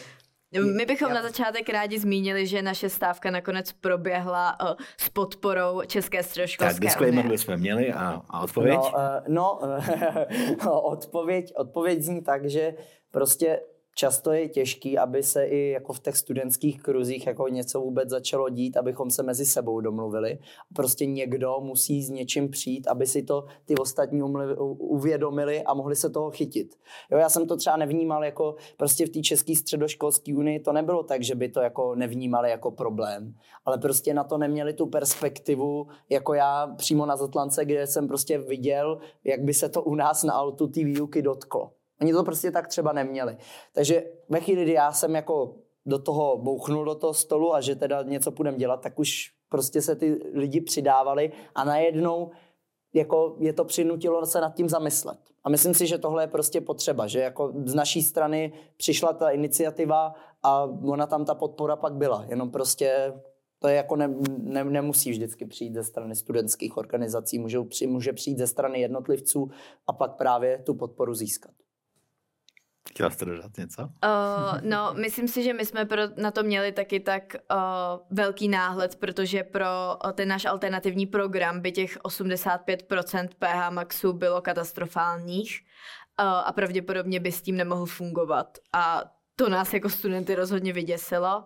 My bychom Já... na začátek rádi zmínili, že naše stávka nakonec proběhla uh, s podporou České středoškolské tak, disclaimer jsme měli a, a odpověď? No, uh, no uh, odpověď, odpověď zní tak, že prostě často je těžký, aby se i jako v těch studentských kruzích jako něco vůbec začalo dít, abychom se mezi sebou domluvili. Prostě někdo musí s něčím přijít, aby si to ty ostatní uvědomili a mohli se toho chytit. Jo, já jsem to třeba nevnímal jako prostě v té České středoškolské unii, to nebylo tak, že by to jako nevnímali jako problém, ale prostě na to neměli tu perspektivu jako já přímo na Zatlance, kde jsem prostě viděl, jak by se to u nás na Altu té výuky dotklo. Oni to prostě tak třeba neměli. Takže ve chvíli, kdy já jsem jako do toho bouchnul do toho stolu a že teda něco půjdem dělat, tak už prostě se ty lidi přidávali a najednou jako je to přinutilo se nad tím zamyslet. A myslím si, že tohle je prostě potřeba, že jako z naší strany přišla ta iniciativa a ona tam ta podpora pak byla. Jenom prostě to je jako ne, ne, nemusí vždycky přijít ze strany studentských organizací, můžou při, může přijít ze strany jednotlivců a pak právě tu podporu získat. Chtěla jste dodat něco? Uh, no, myslím si, že my jsme pro, na to měli taky tak uh, velký náhled, protože pro uh, ten náš alternativní program by těch osmdesát pět procent P H Maxu bylo katastrofálních uh, a pravděpodobně by s tím nemohl fungovat. A to nás jako studenty rozhodně vyděsilo.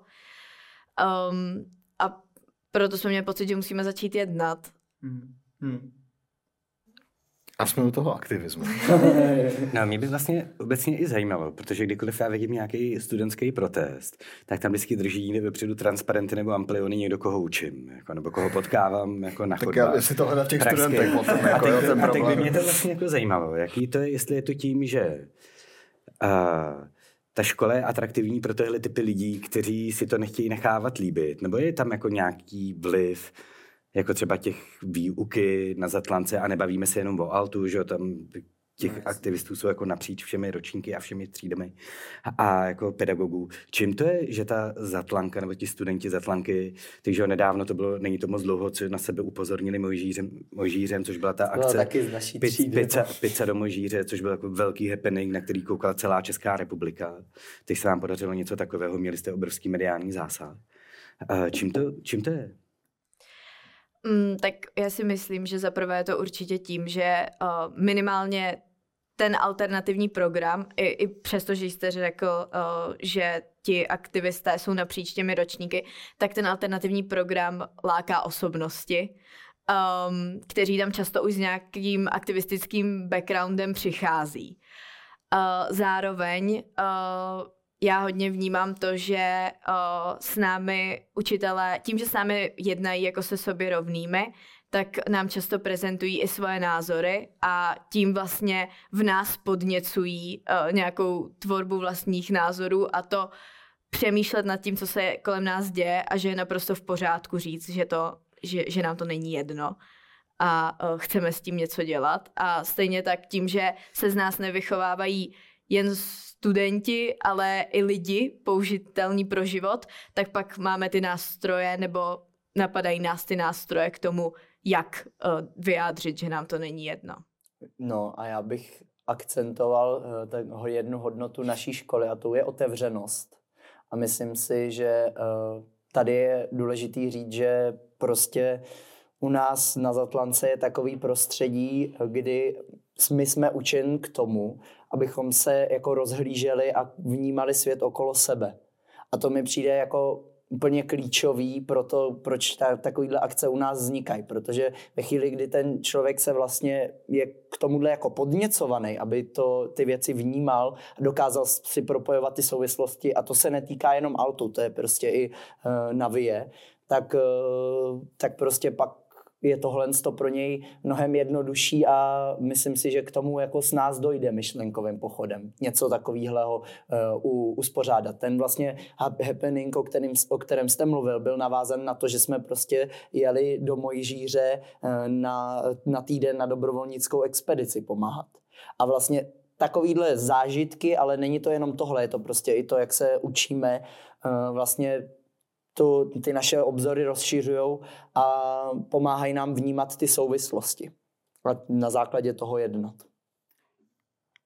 Um, a proto jsme měli pocit, že musíme začít jednat. Hmm. Hmm. A jsme u toho aktivismu. No, mě by vlastně obecně i zajímalo, protože kdykoliv já vidím nějaký studentský protest, tak tam vždycky drží vepředu transparenty nebo ampliony někdo, koho učím, jako, nebo koho potkávám jako na chodbách. Tak já si to hledám v těch praxky. studentech potom. A, jako, teď, jo, ten a teď by mě to vlastně jako zajímalo, jaký to je, jestli je to tím, že uh, ta škola je atraktivní pro tyhle typy lidí, kteří si to nechtějí nechávat líbit, nebo je tam jako nějaký vliv, jako třeba těch výuky na Zatlance a nebavíme se jenom o Altu, že tam těch no, aktivistů jsou jako napříč všemi ročníky a všemi třídami a, a jako pedagogů. Čím to je, že ta Zatlanka nebo ti studenti Zatlanky, takže nedávno to bylo, není to moc dlouho, co na sebe upozornili Mojžířem, Mojžířem což byla ta akce taky z naší piz, třídy, pizza, pizza do Mojžíře, což byl jako velký happening, na který koukala celá Česká republika. Teď se vám podařilo něco takového, měli jste obrovský mediální zásah. Čím to, čím to je? Mm, tak já si myslím, že zaprvé je to určitě tím, že uh, minimálně ten alternativní program, i, i přesto, že jste řekl, uh, že ti aktivisté jsou napříč těmi ročníky, tak ten alternativní program láká osobnosti, um, kteří tam často už s nějakým aktivistickým backgroundem přichází. Uh, zároveň uh, já hodně vnímám to, že uh, s námi učitelé, tím, že s námi jednají jako se sobě rovnými, tak nám často prezentují i svoje názory a tím vlastně v nás podněcují uh, nějakou tvorbu vlastních názorů a to přemýšlet nad tím, co se kolem nás děje a že je naprosto v pořádku říct, že, to, že, že nám to není jedno a uh, chceme s tím něco dělat. A stejně tak tím, že se z nás nevychovávají jen studenti, ale i lidi použitelní pro život, tak pak máme ty nástroje nebo napadají nás ty nástroje k tomu, jak uh, vyjádřit, že nám to není jedno. No a já bych akcentoval uh, jednu hodnotu naší školy a to je otevřenost. A myslím si, že uh, tady je důležitý říct, že prostě u nás na Zatlance je takový prostředí, kdy my jsme učeni k tomu, abychom se jako rozhlíželi a vnímali svět okolo sebe. A to mi přijde jako úplně klíčový pro to, proč ta, takovýhle akce u nás vznikají. Protože ve chvíli, kdy ten člověk se vlastně je k tomuhle jako podněcovaný, aby to, ty věci vnímal a dokázal si propojovat ty souvislosti, a to se netýká jenom Altu, to je prostě i uh, Navie, tak, uh, tak prostě pak je tohle pro něj mnohem jednodušší a myslím si, že k tomu jako s nás dojde myšlenkovým pochodem. Něco takového uh, uspořádat. Ten vlastně happening, o kterém, o kterém jste mluvil, byl navázan na to, že jsme prostě jeli do Mojžíře uh, na, na týden na dobrovolnickou expedici pomáhat. A vlastně takovýhle zážitky, ale není to jenom tohle, je to prostě i to, jak se učíme uh, vlastně To, ty naše obzory rozšiřují a pomáhají nám vnímat ty souvislosti a na základě toho jednat.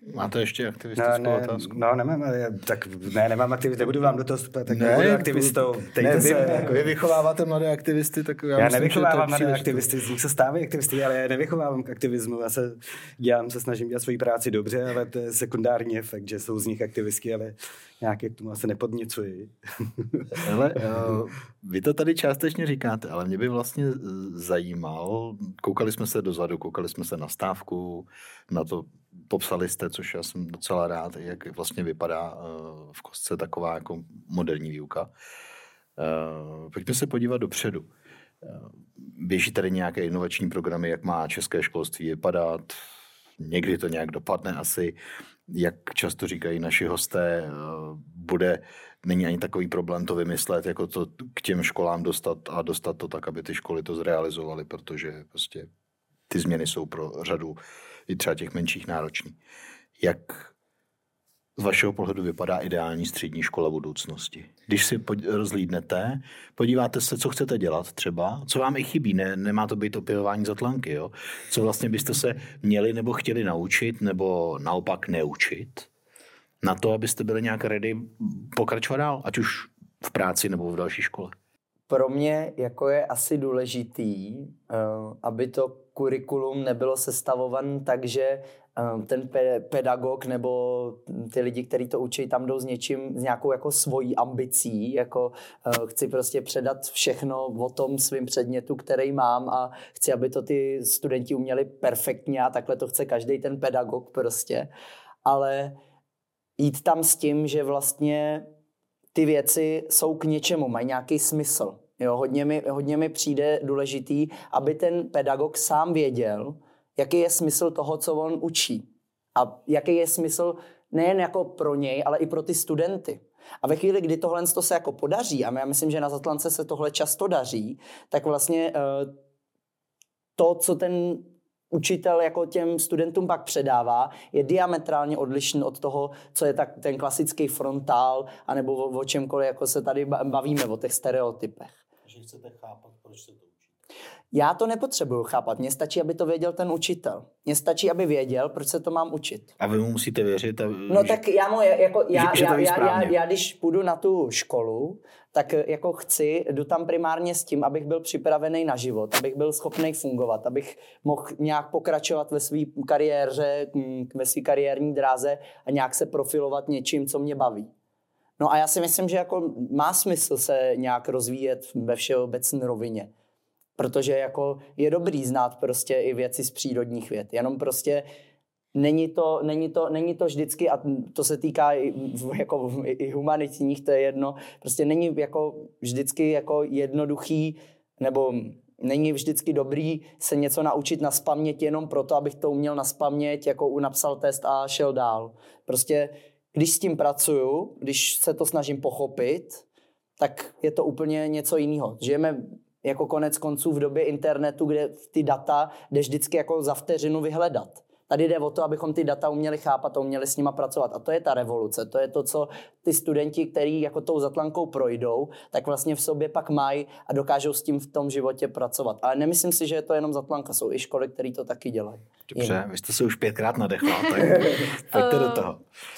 Máte ještě aktivistickou no, ne, otázku? No, nemám, ale tak ne, nemám aktivisty, nebudu vám do toho vstupovat, tak ne, nebudu aktivistou. Ne, vy, se, jako, vy vychováváte mladé aktivisty, tak já, já myslím, nevychovávám že to je mladé aktivisty, z nich se stávají aktivisty, ale já nevychovávám k aktivismu. Já se dělám, se snažím dělat svoji práci dobře, ale to je sekundární efekt, že jsou z nich aktivistky, ale nějaké k tomu asi nepodněcuji. Ale vy to tady částečně říkáte, ale mě by vlastně zajímal, koukali jsme se dozadu, koukali jsme se na stávku, na to popsali jste, což já jsem docela rád, jak vlastně vypadá v kostce taková jako moderní výuka. Pojďme se podívat dopředu. Běží tady nějaké inovační programy, jak má české školství vypadat, někdy to nějak dopadne asi, jak často říkají naši hosté, bude, není ani takový problém to vymyslet, jako to k těm školám dostat a dostat to tak, aby ty školy to zrealizovaly, protože prostě ty změny jsou pro řadu i třeba těch menších náročný. Jak z vašeho pohledu vypadá ideální střední škola budoucnosti? Když si rozhlídnete, podíváte se, co chcete dělat třeba, co vám i chybí, ne, nemá to být opěvování zatlanky, jo? Co vlastně byste se měli nebo chtěli naučit, nebo naopak neučit, na to, abyste byli nějak ready pokračovat dál, ať už v práci nebo v další škole. Pro mě jako je asi důležitý, aby to kurikulum nebylo sestavované tak, že ten pedagog nebo ty lidi, kteří to učí, tam jdou s něčím, s nějakou jako svojí ambicí, jako chci prostě předat všechno o tom svým předmětu, který mám a chci, aby to ty studenti uměli perfektně a takhle to chce každý ten pedagog prostě. Ale jít tam s tím, že vlastně ty věci jsou k něčemu, mají nějaký smysl. Jo, hodně mi, hodně mi přijde důležitý, aby ten pedagog sám věděl, jaký je smysl toho, co on učí. A jaký je smysl nejen jako pro něj, ale i pro ty studenty. A ve chvíli, kdy tohle se jako podaří, a já myslím, že na Zatlance se tohle často daří, tak vlastně to, co ten učitel jako těm studentům pak předává, je diametrálně odlišný od toho, co je tak ten klasický frontál, anebo o, o čemkoliv, jako se tady bavíme, o těch stereotypech. Že chcete chápat, proč se to učí. Já to nepotřebuju chápat. Mně stačí, aby to věděl ten učitel. Mně stačí, aby věděl, proč se to mám učit. A vy mu musíte věřit? A... No tak já, mu, jako, já, že, já, já, já, já, když půjdu na tu školu, tak jako chci, jdu tam primárně s tím, abych byl připravený na život, abych byl schopný fungovat, abych mohl nějak pokračovat ve své kariéře, ve své kariérní dráze a nějak se profilovat něčím, co mě baví. No a já si myslím, že jako má smysl se nějak rozvíjet ve všeobecné rovině. Protože jako je dobrý znát prostě i věci z přírodních věd. Jenom prostě není to, není to, není to vždycky, a to se týká i, jako, i humanitních, to je jedno, prostě není jako vždycky jako jednoduchý, nebo není vždycky dobrý se něco naučit naspaměť jenom proto, abych to uměl naspaměť, jako napsal test a šel dál. Prostě když s tím pracuju, když se to snažím pochopit, tak je to úplně něco jiného. Žijeme jako konec konců v době internetu, kde ty data jde vždycky jako za vteřinu vyhledat. Tady jde o to, abychom ty data uměli chápat a uměli s nima pracovat. A to je ta revoluce. To je to, co ty studenti, kteří jako tou Zatlankou projdou, tak vlastně v sobě pak mají a dokážou s tím v tom životě pracovat. Ale nemyslím si, že je to jenom Zatlanka. Jsou i školy, které to taky dělají. Dobře, Jim. Vy jste se už pětkrát nadechla, tak pojďte do toho.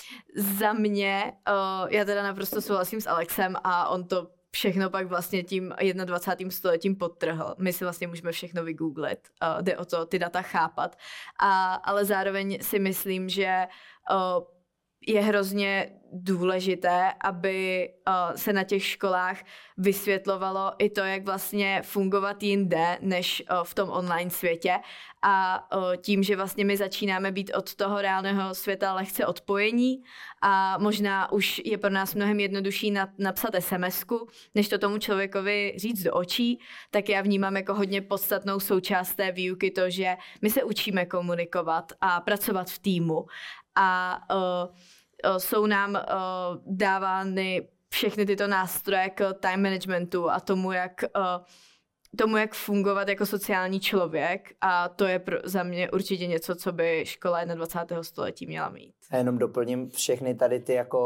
Za mě, já teda naprosto souhlasím s Alexem a on to všechno pak vlastně tím dvacátým prvním stoletím podtrhl. My si vlastně můžeme všechno vygooglit. Uh, jde o to ty data chápat. A, ale zároveň si myslím, že uh, je hrozně důležité, aby uh, se na těch školách vysvětlovalo i to, jak vlastně fungovat jinde, než uh, v tom online světě. A uh, tím, že vlastně my začínáme být od toho reálného světa lehce odpojení a možná už je pro nás mnohem jednodušší na, napsat es em esku, než to tomu člověkovi říct do očí, tak já vnímám jako hodně podstatnou součást té výuky to, že my se učíme komunikovat a pracovat v týmu. A uh, uh, jsou nám uh, dávány všechny tyto nástroje k time managementu a tomu, jak, uh, tomu, jak fungovat jako sociální člověk. A to je pro, za mě určitě něco, co by škola dvacátého prvního století měla mít. Já jenom doplním všechny tady ty jako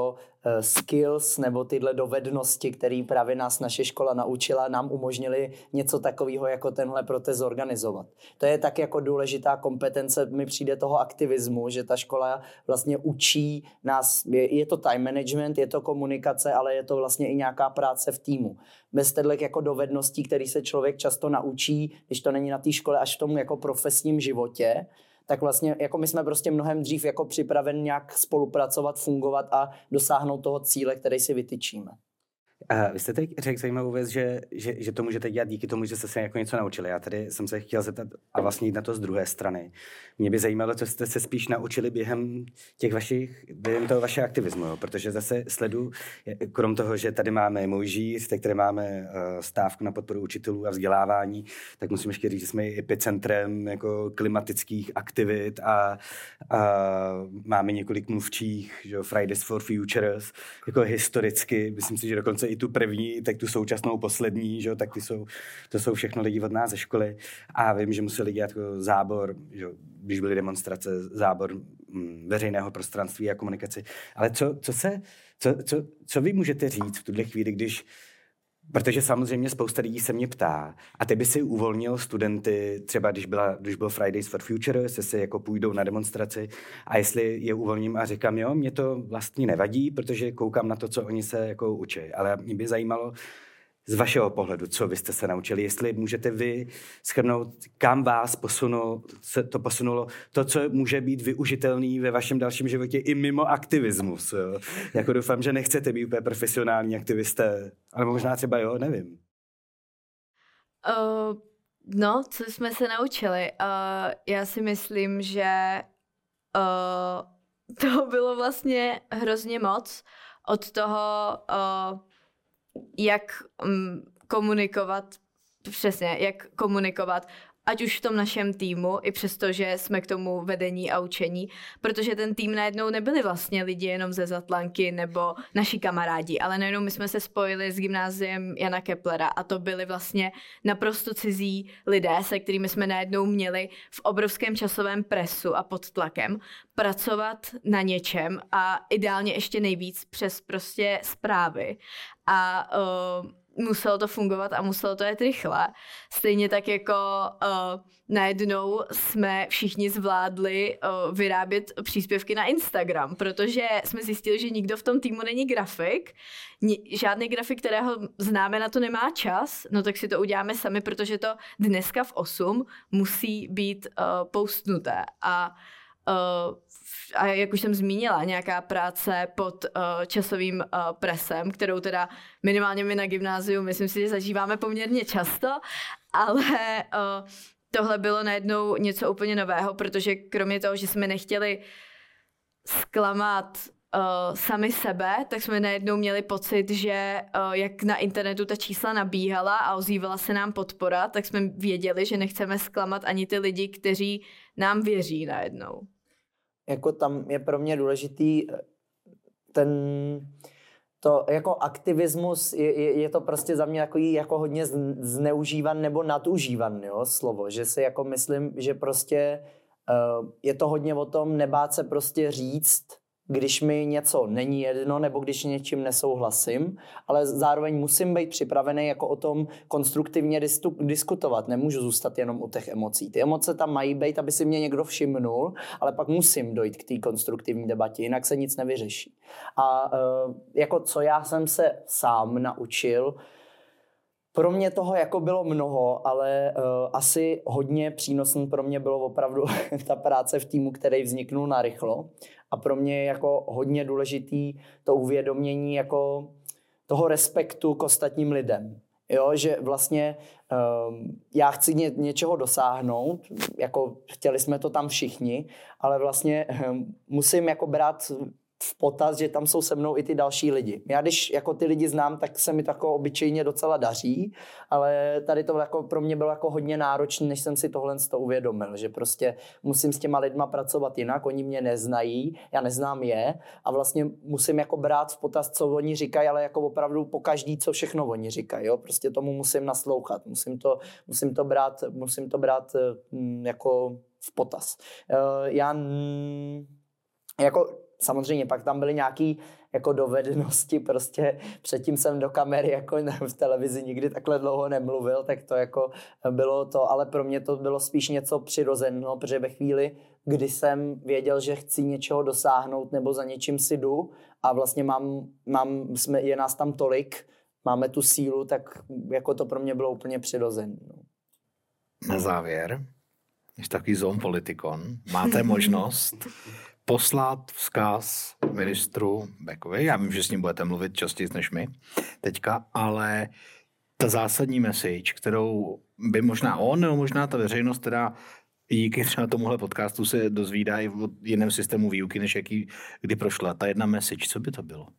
skills nebo tyhle dovednosti, které právě nás naše škola naučila, nám umožnili něco takového jako tenhle protest zorganizovat. To je tak jako důležitá kompetence, mi přijde toho aktivismu, že ta škola vlastně učí nás, je, je to time management, je to komunikace, ale je to vlastně i nějaká práce v týmu. Bez těchto jako dovedností, které se člověk často naučí, když to není na té škole, až v tom jako profesním životě, tak vlastně jako my jsme prostě mnohem dřív jako připraven nějak spolupracovat, fungovat a dosáhnout toho cíle, který si vytyčíme. A vy jste teď řekl zajímavou věc, že, že, že to můžete dělat díky tomu, že jste se jako něco naučili. Já tady jsem se chtěl zeptat a vlastně jít na to z druhé strany. Mě by zajímalo, co jste se spíš naučili během těch vašich, během toho vašeho aktivismu, jo? Protože zase sledu, krom toho, že tady máme Můj žíř, teď tady máme uh, stávku na podporu učitelů a vzdělávání, tak musím ještě říct, že jsme epicentrem jako klimatických aktivit a, a máme několik mluvčích, že Fridays for Futures, jako historicky, myslím si, že dokonce i tu první, tak tu současnou poslední, že, tak ty jsou, to jsou všechno lidi od nás ze školy a vím, že museli dělat jako zábor, že, když byly demonstrace, zábor m, veřejného prostranství a komunikaci. Ale co, co, se, co, co, co vy můžete říct v tuhle chvíli, když, protože samozřejmě spousta lidí se mě ptá a ty by si uvolnil studenty, třeba když, byla, když byl Fridays for Future, jestli si jako půjdou na demonstraci a jestli je uvolním a říkám, jo, mě to vlastně nevadí, protože koukám na to, co oni se jako učí. Ale mě by zajímalo z vašeho pohledu, co vy jste se naučili, jestli můžete vy shrnout, kam vás posunulo, se to posunulo, to, co může být využitelný ve vašem dalším životě i mimo aktivismus. Jo. Jako doufám, že nechcete být úplně profesionální aktivisté, ale možná třeba jo, nevím. Uh, no, co jsme se naučili? Uh, já si myslím, že uh, toho bylo vlastně hrozně moc od toho, uh, jak um, komunikovat, přesně, jak komunikovat, ať už v tom našem týmu, i přesto, že jsme k tomu vedení a učení, protože ten tým najednou nebyli vlastně lidi jenom ze Zatlanky nebo naši kamarádi, ale najednou my jsme se spojili s gymnáziem Jana Keplera a to byli vlastně naprosto cizí lidé, se kterými jsme najednou měli v obrovském časovém presu a pod tlakem pracovat na něčem a ideálně ještě nejvíc přes prostě zprávy. A uh, muselo to fungovat a muselo to jet rychle. Stejně tak jako uh, najednou jsme všichni zvládli uh, vyrábět příspěvky na Instagram, protože jsme zjistili, že nikdo v tom týmu není grafik, Ni- žádný grafik, kterého známe, na to nemá čas, no tak si to uděláme sami, protože to dneska v osm musí být uh, postnuté. A Uh, a jak už jsem zmínila, nějaká práce pod uh, časovým uh, presem, kterou teda minimálně my na gymnáziu, myslím si, že zažíváme poměrně často, ale uh, tohle bylo najednou něco úplně nového, protože kromě toho, že jsme nechtěli zklamat uh, sami sebe, tak jsme najednou měli pocit, že uh, jak na internetu ta čísla nabíhala a ozývala se nám podpora, tak jsme věděli, že nechceme zklamat ani ty lidi, kteří nám věří najednou. Jako tam je pro mě důležitý ten, to jako aktivismus, je, je, je to prostě za mě takový jako hodně zneužívan nebo nadužívan, jo, slovo, že si jako myslím, že prostě uh, je to hodně o tom nebát se prostě říct, když mi něco není jedno nebo když něčím nesouhlasím, ale zároveň musím být připravený jako o tom konstruktivně distu- diskutovat. Nemůžu zůstat jenom u těch emocí. Ty emoce tam mají být, aby si mě někdo všimnul, ale pak musím dojít k té konstruktivní debatě, jinak se nic nevyřeší. A uh, jako co já jsem se sám naučil, pro mě toho jako bylo mnoho, ale uh, asi hodně přínosný pro mě bylo opravdu ta práce v týmu, který vzniknul narychlo. A pro mě je jako hodně důležitý to uvědomění jako toho respektu k ostatním lidem. Jo, že vlastně um, já chci ně, něčeho dosáhnout, jako chtěli jsme to tam všichni, ale vlastně um, musím jako brát v potaz, že tam jsou se mnou i ty další lidi. Já když jako ty lidi znám, tak se mi to jako obyčejně docela daří, ale tady to jako pro mě bylo jako hodně náročné, než jsem si tohle z toho uvědomil, že prostě musím s těma lidma pracovat jinak, oni mě neznají, já neznám je a vlastně musím jako brát v potaz, co oni říkají, ale jako opravdu po každý, co všechno oni říkají, jo? Prostě tomu musím naslouchat, musím to, musím to brát, musím to brát hm, jako v potaz. Já jako samozřejmě pak tam byly nějaký jako dovednosti, prostě předtím jsem do kamery jako v televizi nikdy takhle dlouho nemluvil, tak to jako bylo to, ale pro mě to bylo spíš něco přirozeného, protože ve chvíli, kdy jsem věděl, že chci něčeho dosáhnout nebo za něčím si jdu a vlastně mám, mám jsme, je nás tam tolik, máme tu sílu, tak jako to pro mě bylo úplně přirozené. No. Na závěr, když takový zone politikon, máte možnost poslat vzkaz ministru Beckovi. Já vím, že s ním budete mluvit častěji než my teďka, ale ta zásadní message, kterou by možná on, nebo možná ta veřejnost, která díky třeba tomuhle podcastu se dozvídá i v jiném systému výuky, než jaký kdy prošla. Ta jedna message, co by to bylo?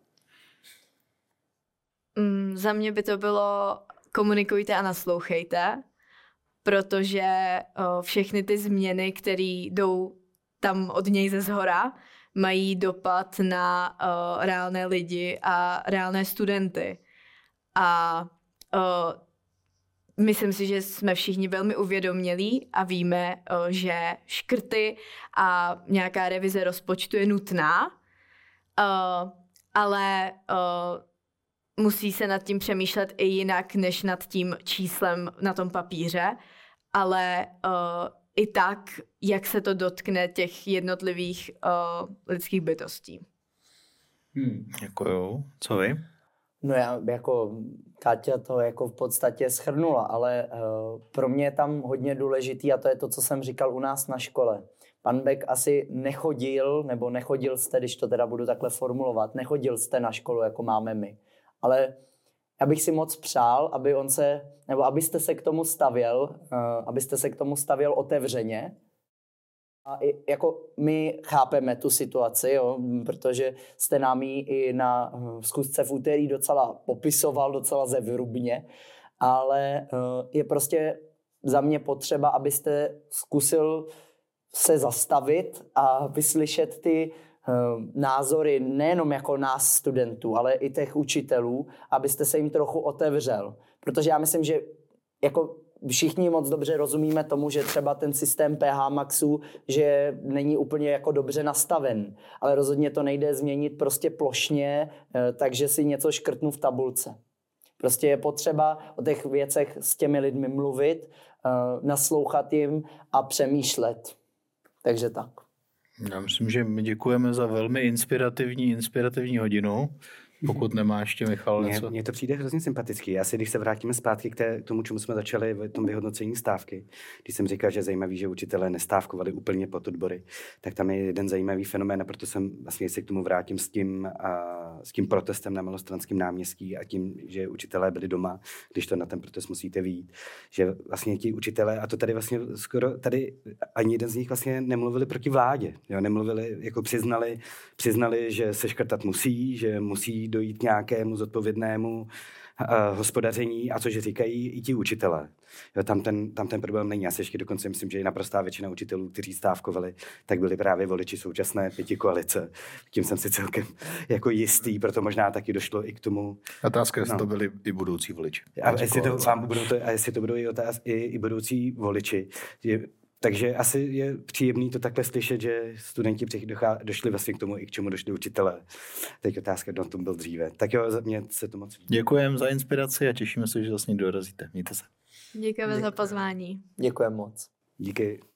Mm, za mě by to bylo komunikujte a naslouchejte, protože o, všechny ty změny, které jdou tam od něj ze zhora, mají dopad na o, reálné lidi a reálné studenty. A o, myslím si, že jsme všichni velmi uvědomělí a víme, o, že škrty a nějaká revize rozpočtu je nutná, o, ale o, musí se nad tím přemýšlet i jinak, než nad tím číslem na tom papíře, ale o, i tak, jak se to dotkne těch jednotlivých o, lidských bytostí. Hmm. Děkuju. Co vy? No já jako Káťa to jako v podstatě shrnula, ale uh, pro mě je tam hodně důležitý a to je to, co jsem říkal u nás na škole. Pan Beck asi nechodil, nebo nechodil jste, když to teda budu takhle formulovat, nechodil jste na školu, jako máme my. Ale já bych si moc přál, aby on se, nebo abyste se k tomu stavěl, uh, abyste se k tomu stavěl otevřeně. A i, jako my chápeme tu situaci, jo, protože jste nám ji i na uh, zkusce v úterý docela popisoval, docela zevrubně, ale uh, je prostě za mě potřeba, abyste zkusil se zastavit a vyslyšet ty uh, názory nejenom jako nás studentů, ale i těch učitelů, abyste se jim trochu otevřel. Protože já myslím, že jako všichni moc dobře rozumíme tomu, že třeba ten systém P H Maxu, že není úplně jako dobře nastaven, ale rozhodně to nejde změnit prostě plošně, takže si něco škrtnu v tabulce. Prostě je potřeba o těch věcech s těmi lidmi mluvit, naslouchat jim a přemýšlet. Takže tak. Já myslím, že my děkujeme za velmi inspirativní, inspirativní hodinu. Pokud nemá ještě Michal něco. Mně to přijde hrozně sympatický. Já si, když se vrátíme zpátky k, té, k tomu, čemu jsme začali v tom vyhodnocení stávky, když jsem říkal, že zajímavý, že učitelé nestávkovali úplně pod odbory, tak tam je jeden zajímavý fenomén a proto jsem vlastně se k tomu vrátím s tím, a, s tím protestem na Malostranském náměstí a tím, že učitelé byli doma, když to na ten protest musíte vyjít. Že vlastně ti učitelé, a to tady vlastně skoro, tady ani jeden z nich vlastně nemluvili proti vládě. Jo? Nemluvili, jako přiznali, přiznali, že se škrtat musí, že musí dojít k nějakému zodpovědnému uh, hospodaření a což říkají i ti učitelé. Jo, tam, ten, tam ten problém není. Já si ještě dokonce myslím, že i naprostá většina učitelů, kteří stávkovali, tak byli právě voliči současné pětikoalice. Tím jsem si celkem jako jistý, proto možná taky došlo i k tomu. Otázka, jestli no. to byli i budoucí voliči. A jestli to, vám budou to, a jestli to budou i, otáz, i, i budoucí voliči. Je, takže asi je příjemný to takhle slyšet, že studenti došli vlastně k tomu, i k čemu došli učitelé. Teď otázka, kdo tom byl dříve. Tak jo, za mě se to moc líbí. Děkujeme za inspiraci a těšíme se, že zase někdo dorazíte. Mějte se. Děkujeme za pozvání. Děkujeme moc. Díky.